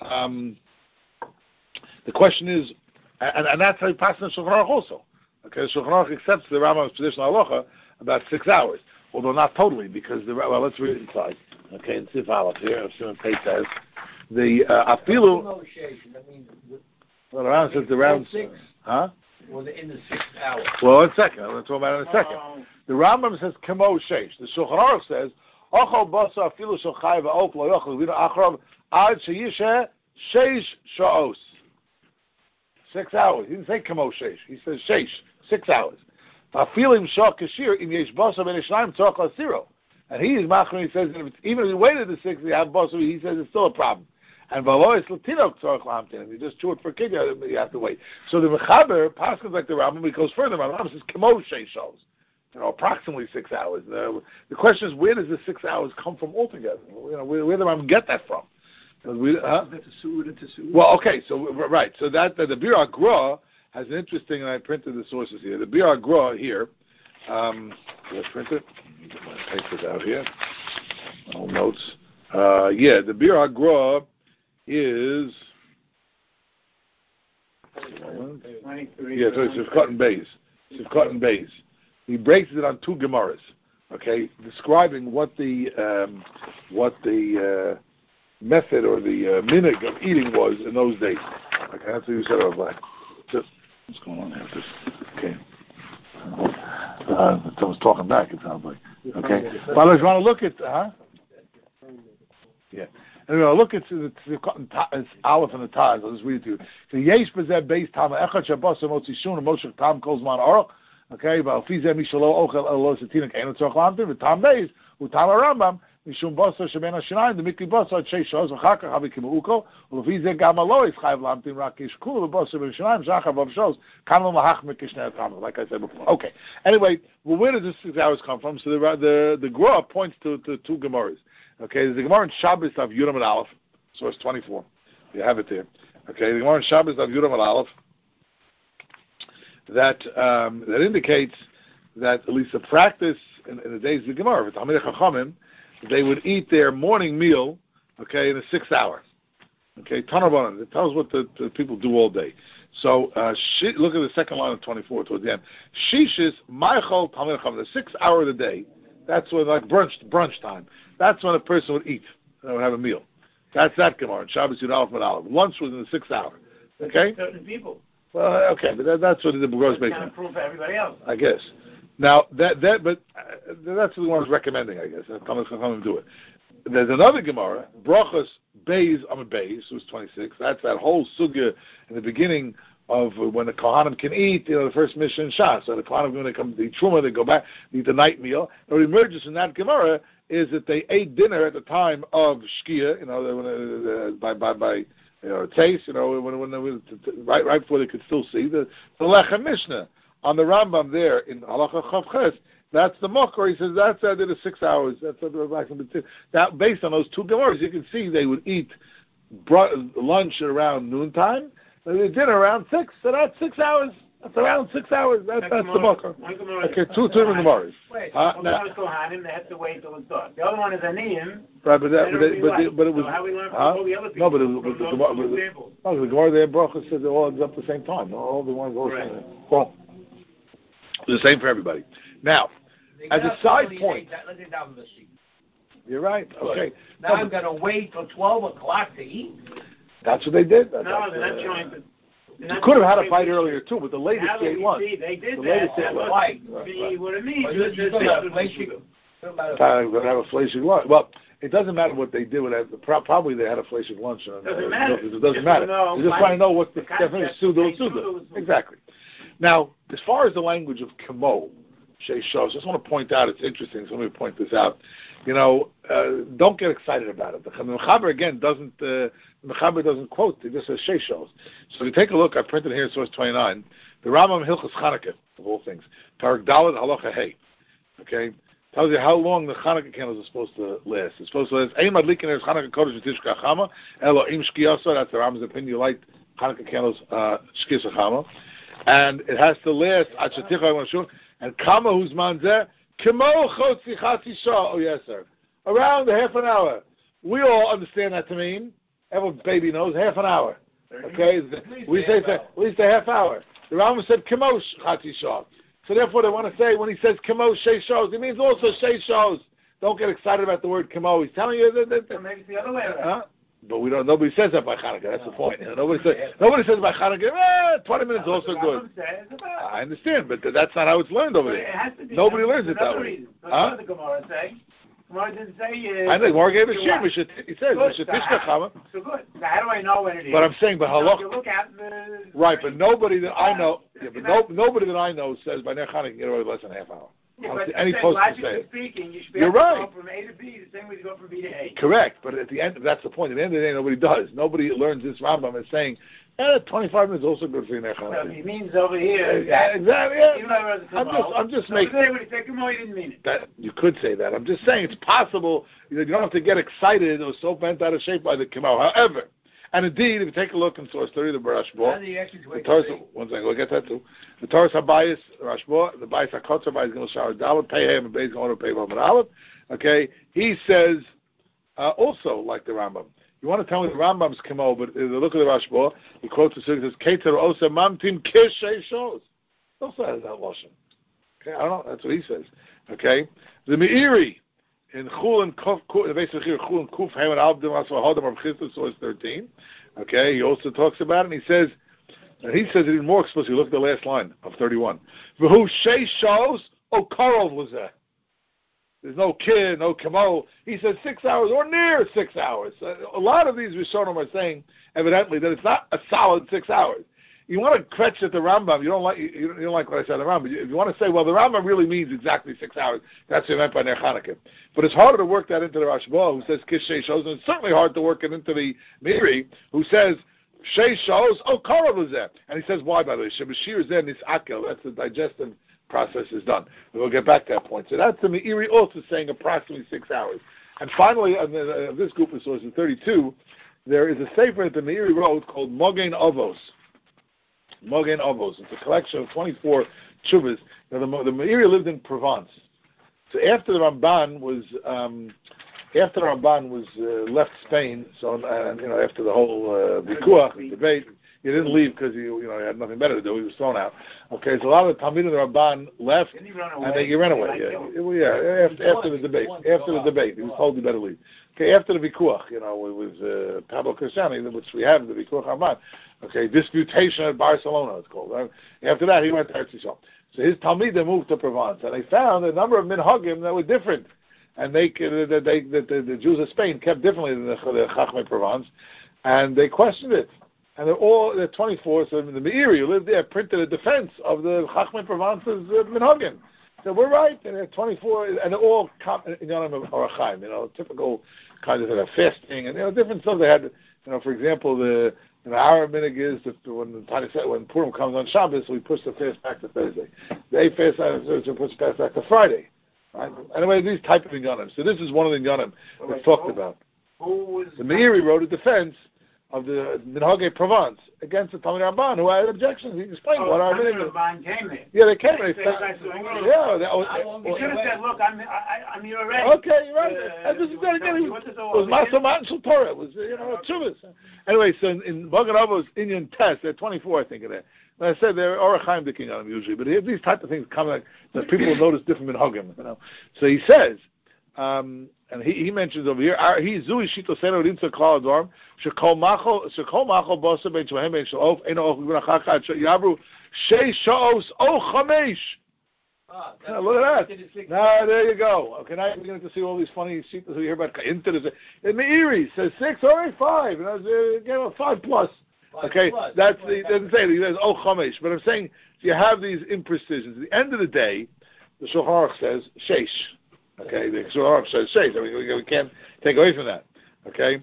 The question is, and that's how you pass in Shulchan Aruch also. Okay, Shulchan Aruch accepts the Rambam's traditional halacha about 6 hours, although not totally, because let's read it inside. Okay, and Sif Aleph here, I'm sure Pei says the afilu. Well, the Rambam says the Rambam, huh? Was it in the 6 hours? Well, in a second. I'm going to talk about it in a second. The Rambam says Kemo Sheish. The Shulchan Aruch says Ochal Basa Afilu Shel Chai VaOf Lo Yochel V'Ino Achrav Ad Sheyisheh Sheish Sha'os. 6 hours. He didn't say Kemo Sheish. He says Sheish. 6 hours. Afilim Shah Kashir Im Yesh Basa Ben Ishnaim Tzorach Lasiro. And he is Machmer. He says that even if you waited the 6, you have Basa. He says it's still a problem. And Valois Latinok Tzorach Lamtin. If you just chew it for a kid, you have to wait. So the Mechaber passes like the Rambam. He goes further. Rambam says Kemo Sheish Sha'os. Approximately 6 hours. The question is, where does the 6 hours come from altogether? Where do I get that from? Well, okay, so right, so that the Bir Agra has an interesting, and I printed the sources here. The Bir Agra here, let's print it. Get my papers out here. All notes. The Bir Agra is. It's Sivkot and Beis. He breaks it on 2 Gemaras, okay, describing what the method or the minhag of eating was in those days. Okay, that's what you said. I was like, what's going on here? Okay, someone's talking back. It sounds like. Okay, but if you want to look at, yeah. And look at it's Aleph and the Taz. I'll just read it to you. So Yesh Bezeh Beis Tam Echad Shabbos Motzi Shun Moshe Tam Kozman Aruch. Okay, but Fizeh Mishalo Ochel Elo Setinik Eno Tzorach Lamtin v'Tam Beis u'Tam Rambam Mishum Basa Shemen HaShinayim the Mikli Basa Sheish Shos v'Char Kach Havi Kimu Uko u'Fizeh Gam Alo is Chayav Lamtin Rak Ish Kula v'Basa Shemen HaShinayim Zachar Vav Shos Kanlo Mahach Mikishnei Tam, like I said before. Okay, anyway, well, where does this 6 hours come from? So the Gra points to 2 Gemaras. Okay, there's the Gemara in Shabbos of Yudam and Aleph, source 24. You have it there. Okay, the Gemara in Shabbos of Yudam and Aleph that indicates that at least the practice in the days of the Gemara, Talmidei Chachamim, they would eat their morning meal, okay, in a 6 hour. Okay, Tanabanan. It tells what the people do all day. So look at the second line of 24 towards the end. Shishis Maichol Talmidei Chachamim. The 6 hour of the day. That's when, like brunch time. That's when a person would eat, would have a meal. That's that Gemara. Shabbos Yud Aleph Aleph. Lunch was in the 6 hour. Okay. Certain people. Well, okay, but that's what the Gemara is making. Kind of proof for everybody else. I guess. Now but that's what the Gemara is recommending. I guess come do it. There's another Gemara, Brachos Beis Amud Beis, who's 26. That's that whole sugya in the beginning of when the Kohanim can eat, the first mission Shas. So the Kohanim, when they come to eat Truma, they go back, eat the night meal. And what emerges from that Gemara is that they ate dinner at the time of Shkia, by taste, when they was, right before they could still see. The Lechem Mishnah on the Rambam there in Halacha Chav Ches, that's the Mokor. He says that's I did 6 hours. That's what the that based on those 2 Gemaras, you can see they would eat lunch around noontime. Dinner around 6, so that's 6 hours. That's around 6 hours. That's the Mokor. Okay, 2 different Gemaras. One is Kohanim, they have to wait till it starts. The other one is Aniyim. Right, but it was. So how we learn from all the other people? No, but the Gemara there, Bracha said it all ends up the same time. All the ones go the same. Well, the same for everybody. Now, as a side point. You're right. Okay. Now I'm going to wait till 12 o'clock to eat. That's what they did. No, they're not trying to. You could have had a fight earlier too, but the latest gate won. They did the that. That was what it means. You're going to have a flashing lunch. Well, it doesn't matter what they did with that. Probably they had a flashing lunch. Doesn't matter. It doesn't matter. You're just trying to know what's the definition of pseudo. Exactly. Now, as far as the language of kamo, Shei Shos, I just want to point out, it's interesting, so let me point this out. Don't get excited about it. The Mechaber, again, doesn't quote, it just says Shei Shos. So if you take a look, I printed here, source 29, the Rambam Hilchos Chanukah, of all things, Parak Dalet Halacha Hey, okay, tells you how long the Chanukah candles are supposed to last. It's supposed to last, Ein Madlikin Eretz Chanukah Kodesh V'Tishka Chama, Elo Im Shkiyasa, that's the Rambam's opinion, you light Chanukah candles, Shkiyasa Chama, and it has to last, Ad Sheticha Yom and Kama who's manzeh, Kimo Chotzi Chatzi Shah. Oh yes, sir. Around half an hour. We all understand that to mean. Every baby knows half an hour. Okay, we say at least a half hour. The Rambam said Kimo Chatzi Shah. So therefore, they want to say when he says Kimo Shei Shos, it means also Shei Shos. Don't get excited about the word Kimo. He's telling you that. Maybe it's the other way around. But we don't. Nobody says that by Hanukkah. That's the point. Nobody says by Hanukkah. 20 minutes is also good. I understand, but that's not how it's learned over there. Nobody learns it that way. The Gemara say. Gemara didn't say. I think Gemara gave a shir. He says Tishka Chama. So good. So how do I know when it is? But I'm saying, but halach. Look at right, but nobody that I know. Yeah, but nobody that I know says by Ner Hanukkah you get away with less than a half hour. Yeah, but any post to say speaking, you should be You're able right. to go from A to B the same way you go from B to A. Correct, but at the end, that's the point. At the end of the day, nobody does. Nobody learns this Rambam as saying, 25 minutes is also good for you. Well, he means over here. Exactly. Yeah. I'm just making. When he said Kamo, he didn't mean it. That, you could say that. I'm just saying it's possible. You don't have to get excited or so bent out of shape by the Kamo. However, and indeed, if you take a look in source 30 of the Rashba, the Torah, one second, we'll get that too. The Torah Habayis, Rashba, the Bayis HaKotzer, Bayis Gimel Shar Dalet, Pei Hem, and Beis Gimel Pei Vav Aleph. Okay, he says also like the Rambam. You want to tell me the Rambam's Kamo, but look at the Rashba. He quotes the Sukkah, says Keter Osa Mamtim Kish Shos. Don't say that lashon. Okay, I don't know. That's what he says. Okay, the Meiri. In Chul Kuf Haman Abdim Asvahodam of Chisda, source 13. Okay, he also talks about it, and he says it even more explicitly. Look at the last line of 31. V'hu Shei Shos O Karov was there. There's no kid, no kamo. He says 6 hours or near 6 hours. A lot of these Rishonim are saying evidently that it's not a solid 6 hours. You want to kvetch at the Rambam. You don't like what I said. The Rambam. If you want to say, well, the Rambam really means exactly 6 hours. That's what he meant by Ner Chanukah. But it's harder to work that into the Rashba, who says Kish Shei Shos, and it's certainly hard to work it into the Meiri, who says Shei Shos. Oh, Karav is there, and he says why? By the way, Shebashir is there. Nisakel. That's the digestive process is done. We'll get back to that point. So that's the Meiri also saying approximately 6 hours. And finally, on this group of sources, 32, there is a sefer that the Meiri wrote called Mogen Avos. Mogen Avos. It's a collection of 24 tshuvas. Now, the Meiri lived in Provence. So after the Ramban was left Spain, so after the whole vikuach debate, he didn't leave because he had nothing better to do. He was thrown out. Okay, so a lot of the Talmidim of the Ramban left, and he ran away. After the debate. After the debate, he was told he better leave. Okay, after the vikuach, it was Pablo Cristiani, which we have the vikuach Ramban. Okay, disputation at Barcelona, it's called. Right? After that, he went to Eretz Yisrael. So his Talmidim moved to Provence, and they found a number of minhagim that were different, and the Jews of Spain kept differently than the Chachmei Provence, and they questioned it. And they're 24. So the Meiri who lived there printed a defense of the Chachmei Provence's minhagim. So we're right, and they're 24, and they're all in Yonam Orachaim, typical kind of fasting, and different stuff they had. For example, our minhag is that when Purim comes on Shabbos, we push the fast back to Thursday. They fast on Thursday, push the fast back to Friday. Right? Anyway, these type of inyanim. So this is one of the inyanim that's talked about. The Meiri wrote a defense of the Minhagei Provence against the Talmid Ramban, who had objections. He explained what our minhag is. Ramban came there. Yeah, they came there. He should have said, look, I'm here already. Okay, you're right. It was Masa Matan Torah. It was, Tshuvas. Anyway, so in Mogen Avos Inyan Test, there are 24, I think, in there. And I said they're Orachaim dicking on them usually, but these type of things come like that people will notice different minhagim. So he says, and he mentions over here, he Zui Shito Seno Rinsa Kal Adorm, Shekol Machol Bosa Ben Shvahem Ben Shalof, Eno Och Ben Achachad Yabru Shei Shaos O Chamesh. Now, look at that. Now, there you go. Okay, now you're beginning to see all these funny sheets we hear about. In Meiri says 6, all right, 5. And I was 5 plus. Okay, that's the, doesn't say it. He says, oh, chamesh. But I'm saying, you have these imprecisions. At the end of the day, the Shulchan Aruch says, sheish. Okay, the Shulchan Aruch says, sheish. I mean, we can't take away from that. Okay?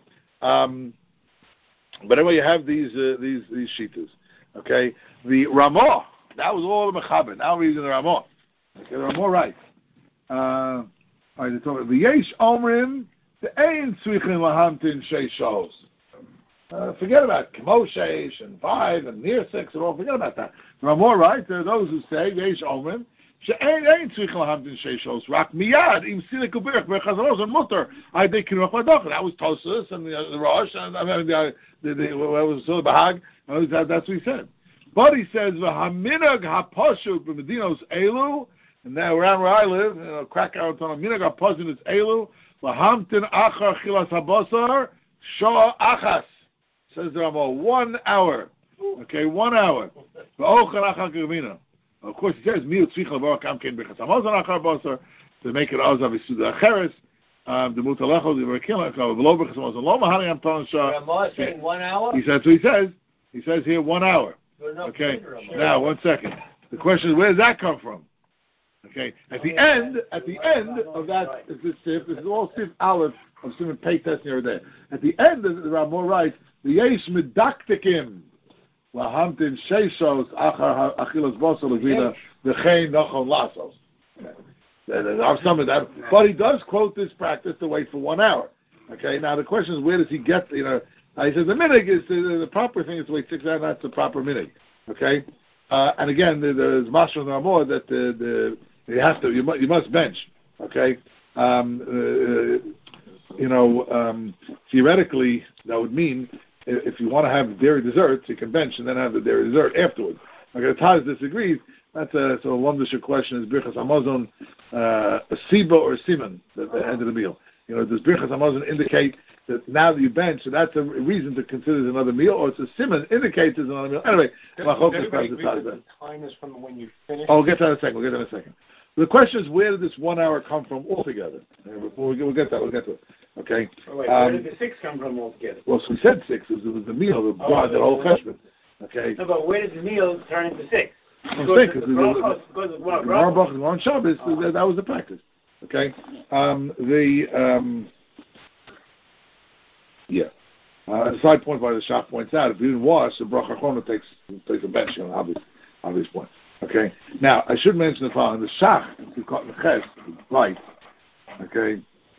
But anyway, you have these shitas. Okay? The Ramah, that was all the Mechaber. Now we're using the Ramah. Okay, the Ramah writes. All right, they're talking, the Yesh Omrim, the Ein Tzvichin Lahamtin Sheish Shos. Forget about Kemoshesh and 5 and near 6 and all. Forget about that. There are more, right? There are those who say, Yesh Omrim, She'ein Tzvich Lahamtin Sheishos, Rak Miyad, Im Silik Ubirach, Berchazaros, and Mutter, I think Kinuach Badoch. That was Tosus and the Rosh, and what was the Bahag. That's what he said. But he says, V'haminag ha'poshut b'medinos elu, and now around where I live, Krakow, Minag ha'poshut is elu, V'hamtin achar chilas habosar, sho'a achas. Says the Ramah, 1 hour. Okay, 1 hour. Of course, he says, to make it Azav Isuda Acheres, the Mutalecho, the Verkila, Below Bechasamos, and Loma Hani Amton Shah. Ramah saying 1 hour? He says, so he says. He says here 1 hour. Okay, now, 1 second. The question is, where does that come from? Okay, at the end of that, this is all Sif Aleph of Simon Peites near there. At the end, the Ramah writes, the Yesh Medaktikim, Lahamtin Sheishos, Achar Achilas Bosel, Levina, the Chain Nochon Lasos. Some of that, but he does quote this practice to wait for 1 hour. Okay, now the question is, where does he get, he says the minig is, the proper thing is to wait 6 hours, that's the proper minig. Okay, and again, there's Mashal and Ramah that you must bench. Okay, theoretically, that would mean if you want to have dairy desserts, you can bench and then have the dairy dessert afterwards. Okay, the Taz disagrees. That's a sort of wonderful question. Is Birchas Hamazon a siba or a siman at the end of the meal? Does Birchas Hamazon indicate that now that you bench, so that's a reason to consider it another meal, or it's a siman indicates it's another meal? Anyway, the time is from when you finish. We'll get to that in a second. The question is, where did this 1 hour come from altogether? We'll get to it. Okay. Wait, where did the 6 come from altogether? Well, so we said 6. It was the meal, the whole cheshbon. Okay. No, but where did the meal turn into 6? Because on Shabbos, that was the practice. Okay. Side point by the Shach points out, if you didn't wash, the bracha chona takes a bench. Obvious point. Okay. Now I should mention the following: the Shach, if you caught the Ches, right? Okay.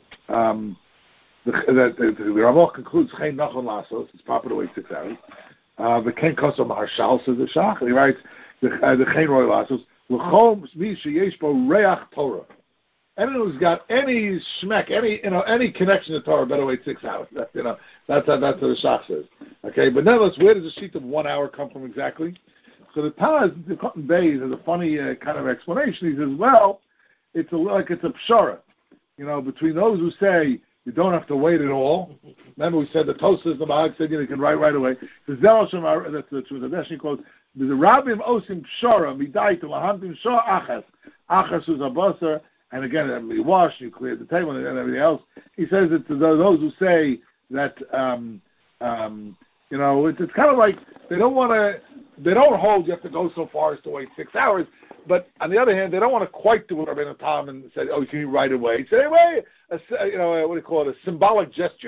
The Ramah concludes Chain Nachon Lasos. It's proper to wait 6 hours. The Ken Kosom Harshal says the Shach. He writes the Chain Roy Lasos L'chol Mi Sheyesh Bo Reach Torah. Anyone who's got any shmek, any connection to Torah, better wait 6 hours. That's what the Shach says. Okay, but nevertheless, where does the sheet of 1 hour come from exactly? So the Taz, the Cotton Bay, has a funny kind of explanation. He says, well, it's a pshara, between those who say you don't have to wait at all. Remember, we said the Tosas, the Bahag said you can write right away. The Zeroshim, that's the truth. The Deshni quotes, the Rabbim Osim Pshara, Midai to Lahamtim Shah Achas. Achas is a basar, and again, you wash, you clear the table, and everything else. He says that to those who say that, it's kind of like they don't hold you have to go so far as to wait 6 hours. But on the other hand, they don't want to quite do what Rabbeinu Tam and say, "Oh, you can right away." Say, "Wait, what do you call it? A symbolic gesture."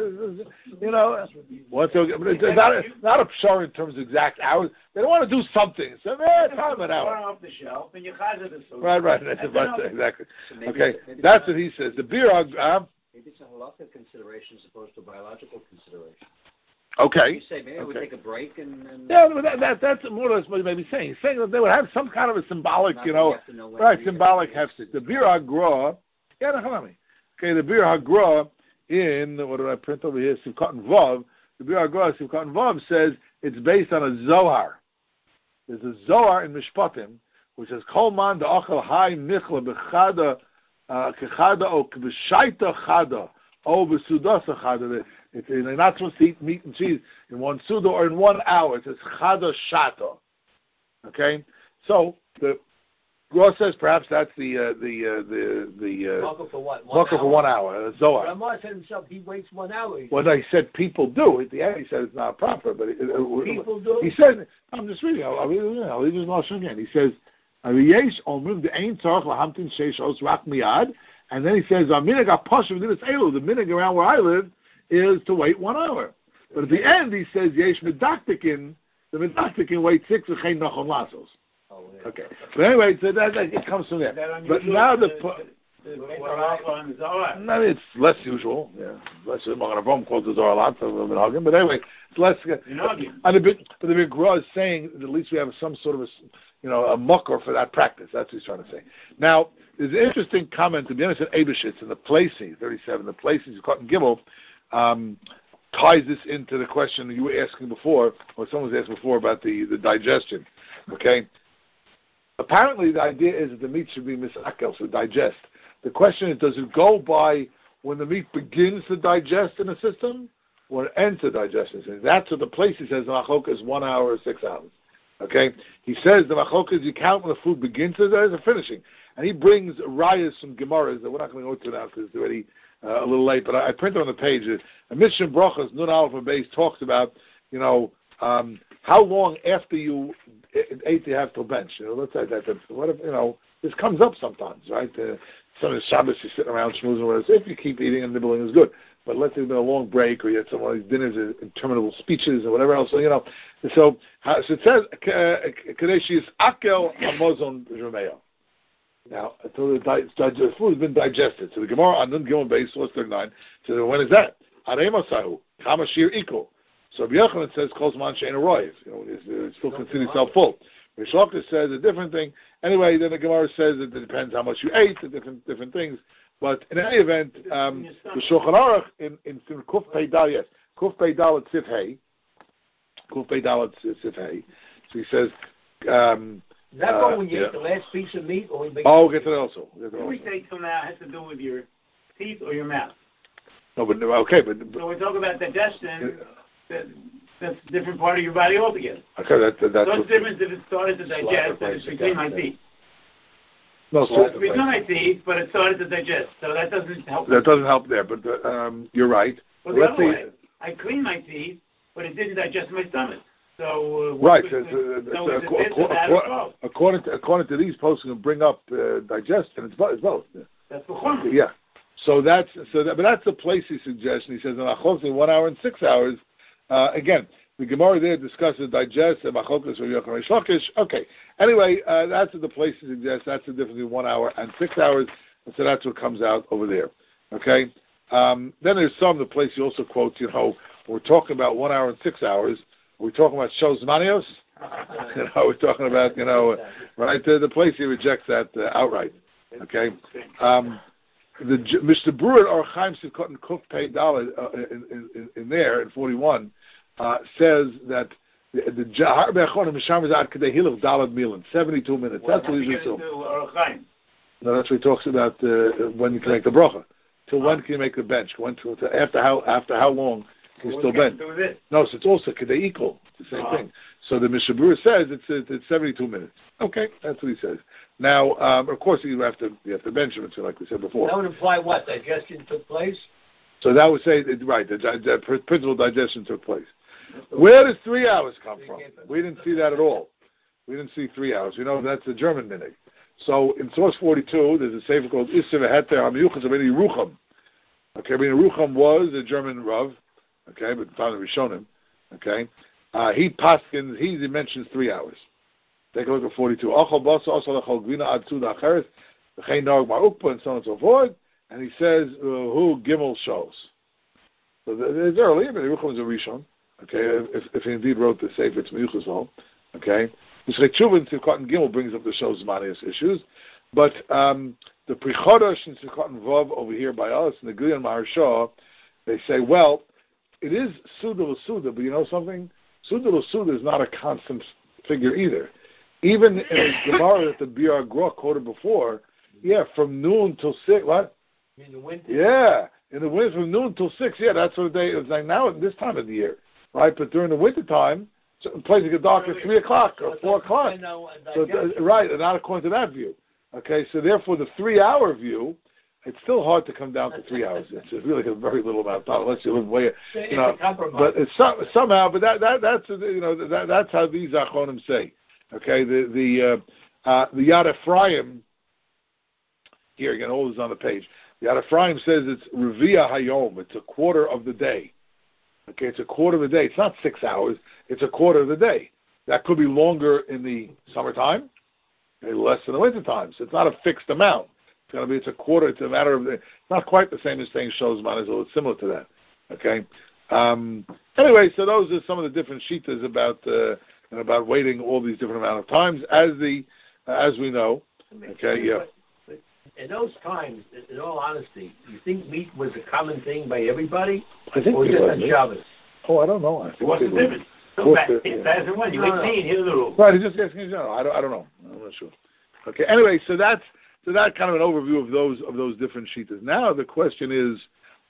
What's not a pshar in terms of exact hours. They don't want to do something. So, time it out. Off the shelf and you chazer the soup. Right. That's exactly. So okay, that's what he says. The birag. Maybe it's a halakha consideration as opposed to a biological consideration. Okay. You say maybe we take a break and that's more or less what he may be saying. He's saying that they would have some kind of a symbolic, symbolic hefsek. The Bir HaGra, the Bir HaGra in, what did I print over here, Sivkot and Vav, the Bir HaGra, Sivkot and Vav says it's based on a Zohar. There's a Zohar in Mishpatim, which says, Kol man da'achal hai michla b'chada kechada or k'b'shaita chada or b'sudasa chada. They're not supposed to eat meat and cheese in one suda or in 1 hour. It says chada shata. Okay, so the Gross says perhaps that's the Malka for what? Malka for 1 hour. Zohar. Ramah said himself he waits 1 hour. Well, no, he said people do. At the end, he said it's not proper, but People do. He said, I'm just reading. I'll read his lashon again. He says, "Yesh omrim the ein tzarich lahamtin sheish os rak miyad," and then he says, "Aminag apashav dinas elu." The minhag around where I live is to wait 1 hour. But at the end, he says, "Yesh medaktikin." The medaktikin wait 6 v'chein nachon lasos. Okay, but anyway, so that it comes from there. But now it's less usual. Yeah, less. Magen quotes the Zohar a lot from Minhagim, but anyway, it's less. And the big Gra is saying that at least we have some sort of a mucker for that practice. That's what he's trying to say. Now, there's an interesting comment to be honest in Eibeshitz in the Placing 37. The Placing Cotton Gimel ties this into the question you were asking before, or someone was asking before about the digestion. Okay. Apparently, the idea is that the meat should be misakel, so digest. The question is, does it go by when the meat begins to digest in the system, or it ends the digestion? And that's what the place he says the machloka is 1 hour or 6 hours. Okay, he says the machloka is you count when the food begins to digest or finishing, and he brings rayas from gemaras that we're not going to go to now because it's already a little late. But I printed on the page a Mishnah Brachas Nun Aleph and Beis talks about how long after you ate you have to bench. Let's say that. What if this comes up sometimes, right? Some of the Shabbos you're sitting around schmoozing, whatever. If you keep eating and nibbling is good. But let's say it's been a long break, or you had some of these dinners, interminable speeches, or whatever else. So it says Kadesh is Akel Amazon Jermeah. Now, until the food has been digested. So the Gemara on Nun Gimel Beis source 39 says, when is that? Harei Masahu Chamashir Iko. So Rabbi Yochanan says, "Kol zman she'ein roiv." It still considers itself full. Rish Lakish says a different thing. Anyway, then the Gemara says that it depends how much you ate, the different things. But in any event, the Shulchan Aruch in Kuf Pei Dal, yes, Kuf Pei Dal at Sif Hey, Kuf Pei Dal at Sif Hey. So he says, is that when you eat the last piece of meat, or we make? Oh, we'll get to that also. When we say till now, it has to do with your teeth or your mouth. No, but okay, but so we talk about digestion. That's a different part of your body altogether. Okay, that's so what's the difference if it started to digest and it's between my teeth? No, so it's between my teeth, but it started to digest, so that doesn't help. That doesn't help there, but you're right. Well, the other way, I cleaned my teeth, but it didn't digest in my stomach. So right. According to these posts, going to bring up digestion. It's both. That's the one. Yeah. But that's the place he suggests. He says in 1 hour and 6 hours. Again, the Gemara there discusses digest and machokas or Yochanan Rish Lakish. Okay. Anyway, that's what the place suggests. That's the difference between 1 hour and 6 hours, and so that's what comes out over there. Okay. Then there's the place he also quotes. We're talking about 1 hour and 6 hours. We're talking about Shos Manios. We're talking about right. The place he rejects that outright. Okay. The Mr. Brewer or Chaim Sivkot and Kuf Pei Daled in there in 41 says that the Jahar Be'achon Misham is Ad Kadei Hilach Daled Milan 72 minutes. That's what he's assumed. No, that's what he talks about when you can make the bracha. Till when can you make the bench? After how long can you still bench? No, so it's also Kadei equal. The same thing. So the Mishnah Brewer says it's 72 minutes. Okay, that's what he says. Now, of course, you have to bench him, like we said before. That would imply what? Digestion took place? So that would say, right, the principal digestion took place. Where does 3 hours come from? We didn't see that at all. We didn't see 3 hours. That's the German minhag. So in source 42, there's a sefer called Isser V'Heter HaMiyuchas of Rabbeinu Yerucham. Okay, Rabbeinu Yerucham was a German Rav, okay, but found in Rishonim, okay. He mentions 3 hours. Take a look at 42. And so on and so forth. And he says, who Gimel shows. So it's earlier, but Yerucham is a Rishon. Okay, if he indeed wrote the Sefer, it's Meyuchas. Okay. Mishlei Tshuva and Sivkot and Gimel brings up the Shos Manias issues. But the Prichodosh and Sivkot and Vav over here by us, and the Gilian Maharsha, they say, well, it is Suda l'Suda, but you know something? Suda l'Suda is not a constant figure either. Even in the Gemara that the B.R. Groch quoted before, Yeah, from noon till 6. What? In the winter. Yeah, in the winter from noon till 6. Yeah, that's what it's like now at this time of the year, right? But during the winter time, places get dark at 3 o'clock or 4 o'clock. So right, and not according to that view. Okay, so therefore the 3 hour view, it's still hard to come down to 3 hours. It's really a very little amount of time unless you live way. But it's somehow. But that's that's how these Achronim say. Okay, the Yad Ephraim. Here again, all this is on the page. The Yad Ephraim says it's Revia Hayom. It's a quarter of the day. Okay, it's a quarter of the day. It's not 6 hours. It's a quarter of the day. That could be longer in the summertime, maybe less in the wintertime. So it's not a fixed amount. It's a quarter. It's a matter of. It's not quite the same as saying shows manazol. It's similar to that. Okay. Anyway, so those are some of the different shitas about waiting all these different amount of times as we know. Okay. Yeah. In those times, in all honesty, you think meat was a common thing by everybody? I think or just on Shabbos? Oh, I don't know. What's the difference? You ate meat, here's the rule. Right, just asking in general. I don't know. I'm not sure. Okay. Anyway, so that kind of an overview of those different shitas. Now the question is,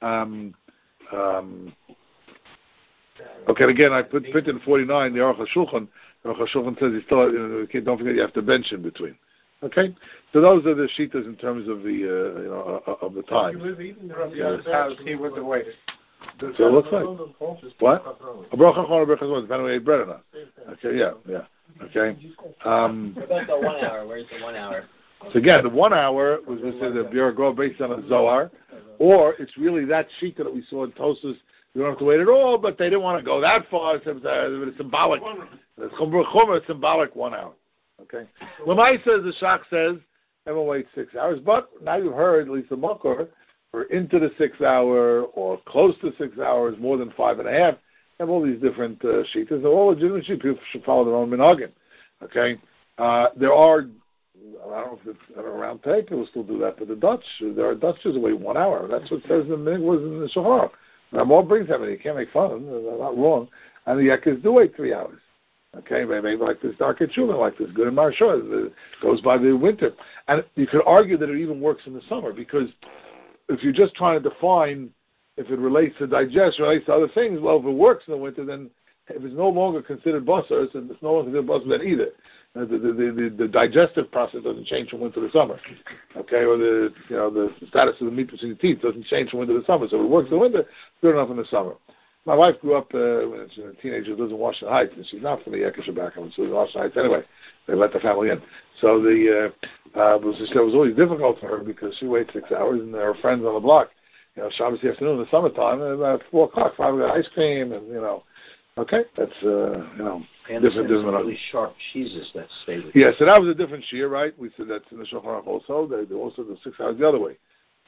okay. Again, I printed in 49 the Aruch HaShulchan. The Aruch HaShulchan says don't forget you have to bench in between. Okay, so those are the shitas in terms of the of the time. He was the waiter. So it looks like what? A bracha chon, a bracha chon, depending on whether you bread or not. Okay, yeah. Okay. About the 1 hour. Where's the 1 hour? So again, the 1 hour was we said the Biragor based on a Zohar, or it's really that shita that we saw in Tosas. You don't have to wait at all, but they didn't want to go that far. It's symbolic. It's symbolic 1 hour. Okay. Lamai says the Shach says everyone waits 6 hours, but now you've heard at least the Makor or into the 6 hour or close to 6 hours, more than 5.5. Have all these different shitas. They're all legitimate shitas. People should follow their own minhagim. Okay. There are. I don't know if it's around today people still do that, but there are Dutchers who wait 1 hour. That's what says in the Shahar. Ramah brings that, you can't make fun of them. They're not wrong. And the Yekkes do wait 3 hours. Okay, maybe like this dark Chuma, like this good in Marsha, it goes by the winter. And you could argue that it even works in the summer, because if you're just trying to define if it relates to digestion, relates to other things, well, if it works in the winter, then if it's no longer considered basar, it's no longer considered basar then either. The digestive process doesn't change from winter to summer. Okay, or the status of the meat between the teeth doesn't change from winter to summer. So if it works in the winter, good enough in the summer. My wife grew up when she's a teenager, lives in Washington Heights, and she's not from the Yekkes Shabbat, she lives in Washington Heights anyway. They let the family in. So it was always difficult for her because she waits 6 hours, and her friends on the block, Shabbos afternoon in the summertime, and about 4 o'clock, 5 o'clock, ice cream, and okay, that's and different. Really sharp cheeses that stay with Yeah, so that was a different shear, right? We said that's in the Shulchan Aruch also. They also do 6 hours the other way.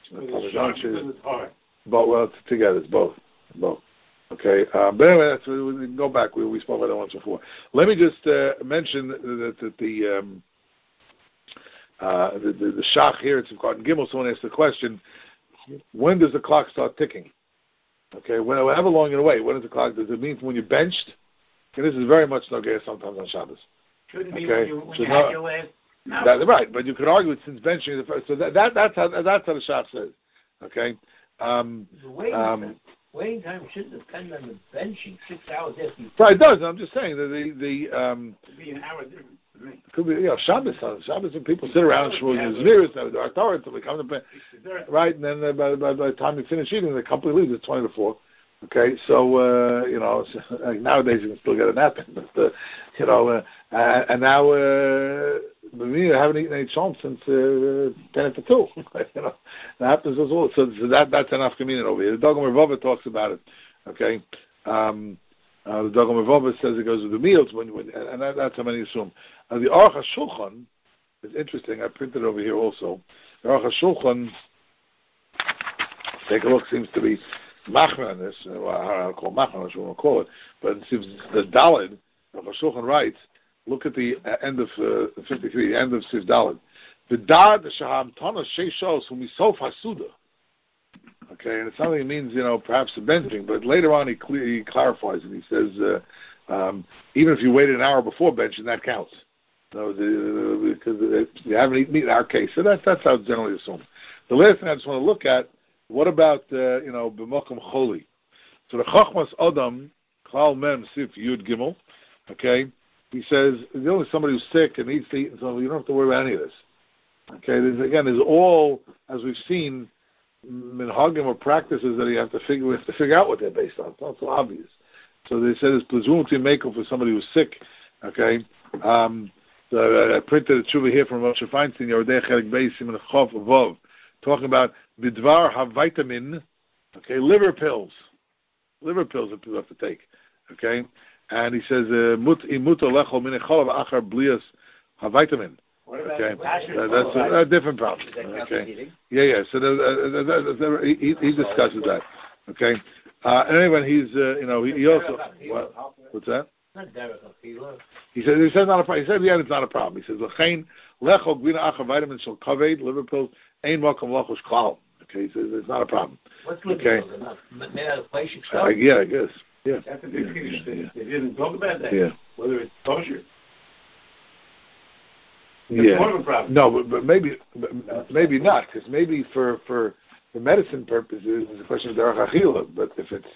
But well, together it's both. Okay, but anyway, we can go back. We spoke about that once before. Let me just mention that the Shach here at Simchat Gimel, someone asked the question: when does the clock start ticking? Okay, however long you're away, when does the clock? Does it mean when you're benched? And this is very much nogay sometimes on Shabbos. Shouldn't be when you have your last. No. Right, but you could argue it since benching the first. So that's how the Shach says. Okay. The waiting time shouldn't depend on the benching 6 hours after you. Right, it does. I'm just saying that could be an hour difference to me. Could be, Shabbos when people sit around and shmuel Zmiris, the Torah until they come to bed, right? And then by the time you finish eating, the company leaves at 20 to 4. Okay, so nowadays you can still get a nap in, but and now we haven't eaten any chom since 10 to 2. That happens as well. So that's enough communion over here. The Dagom Revova talks about it. Okay, the Dagom Revova says it goes with the meals and that's how many assume. The Aruch HaShulchan is interesting. I printed it over here also. The Aruch HaShulchan, take a look, seems to be machmer on this. I'll call machmer, I'm not sure what I'll call it. But it seems the Daled, Aruch HaShulchan writes, look at the end of 53, the end of Sif Daled. The Dad Shaham Tana Sheishos Humisof Hasuda. Okay, and it's something it means, perhaps a benching, but later on he clarifies it. He says, even if you waited an hour before benching, that counts. No, because you haven't eaten meat in our case. So that's how it's generally assumed. The last thing I just want to look at, what about, b'mokum choli? So the Chachmas Adam, Klal Mem Sif Yud Gimel, okay, he says, there's only somebody who's sick and needs to eat, and so you don't have to worry about any of this. Okay, there's all, as we've seen, minhagim or practices that we have to figure out what they're based on. It's not so obvious. So they said it's presumably makel for somebody who's sick. Okay, so I printed a tshuva here from Moshe Feinstein, Yordei Chelik Beisim and Chof Vov, talking about bidvar havitamin. Okay, liver pills that people have to take. Okay, and he says imuto lecho min echolav achar blias havitamin. Okay, that's a different problem. Okay, yeah. So he discusses that. Okay, and anyway, he's he also what's that? He said not a problem. He said it's not a problem. He says lechein lecho gwina achar vitamin shel kaved liver pills ein makom lachos klal. Okay, he says it's not a problem. What's liver pills? Made out of plastic stuff? Yeah, I guess. Yeah. That's a big thing. They didn't talk about that. Yeah. Whether it's kosher. Yeah. More of a problem. No, but maybe not, because maybe for medicine purposes it's a question of derech achila. But if it's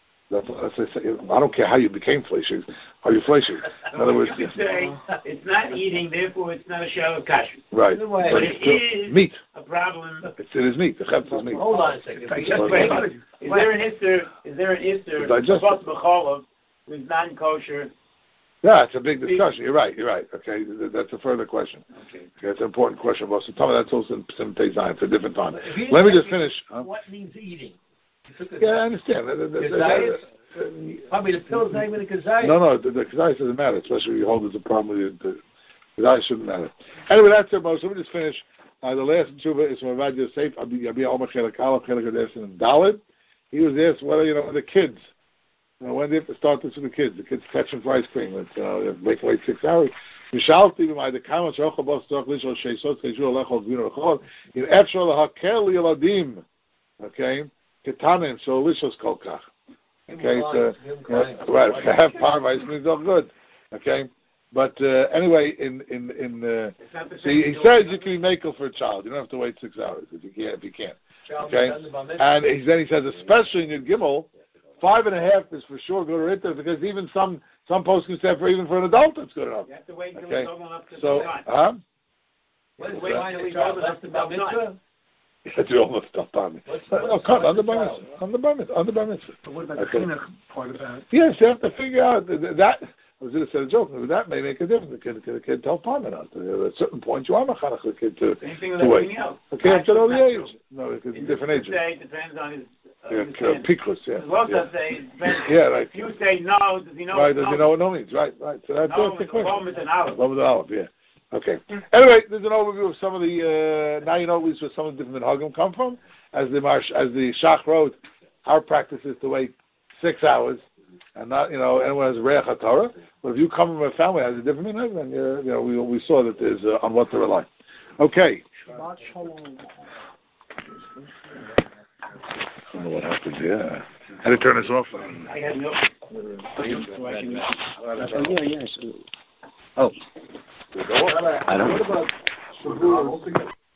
I don't care how you became fleshig. Are you fleshig? In other words, you could say it's not eating, therefore it's not a shallow kasher. Right. But it is meat. A problem. It is meat. The chetz is meat. Hold on a second. Is there an Easter with non-kosher? Yeah, it's a big discussion. You're right. Okay, that's a further question. Okay, that's an important question. Well, so tell me that's also some It's a different time. Let me just finish. What means eating? Yeah, I understand. Probably the pill's not even a kazayas. No, the kazayas doesn't matter, especially when you hold there's a problem with the kazayas shouldn't matter. Anyway, that's it, Mo. So let me just finish. The last tshuva is from Avad Yosef, Abi Omer Chelik Aleph, Chelik Adesh, and Dalet. He was asked whether, the kids, when they have to start this with the kids catching for ice cream, they have to make wait 6 hours. Mishalti b'may dekama she'ochel bos tzorach lishol sheisot k'yishul lechol v'yinu lechol in efshor lahakel yeladim, okay, ketanim so lishos kol kach. Okay, so right, if you have par of ice cream, it's all good. Okay, but anyway, see, he says you can be makel for a child. You don't have to wait 6 hours if you can't. Okay, and then he says, especially in Yud Gimel, 5.5 is for sure good or it because even some posts can say even for an adult it's good enough. You have to wait until it's old enough to It's almost stuff on me. No, come on the bar mitzvah. But what about the chinuch part of that? Yes, you have to figure out that. I was going to say a joke, but that may make a difference. The kid tell Parma not. At a certain point, you are machanach the kid to wait. Okay, up to all the age. No, it's different ages. It depends on his. Piklus, yeah. Say, right. If you say no, does he know? Right, does he know what no means? Right. So that's the question. With an olive. With an olive, yeah. Okay. Anyway, there's an overview of some of the. Now you know at least where some of the different minhagim come from. As the Shach wrote, our practice is to wait 6 hours, and not anyone has reach haTorah. But if you come from a family that has a different minhag, then we saw that there's on what to rely. Okay. I don't know what happened here. How to turn this off? I had no. Oh. I don't know.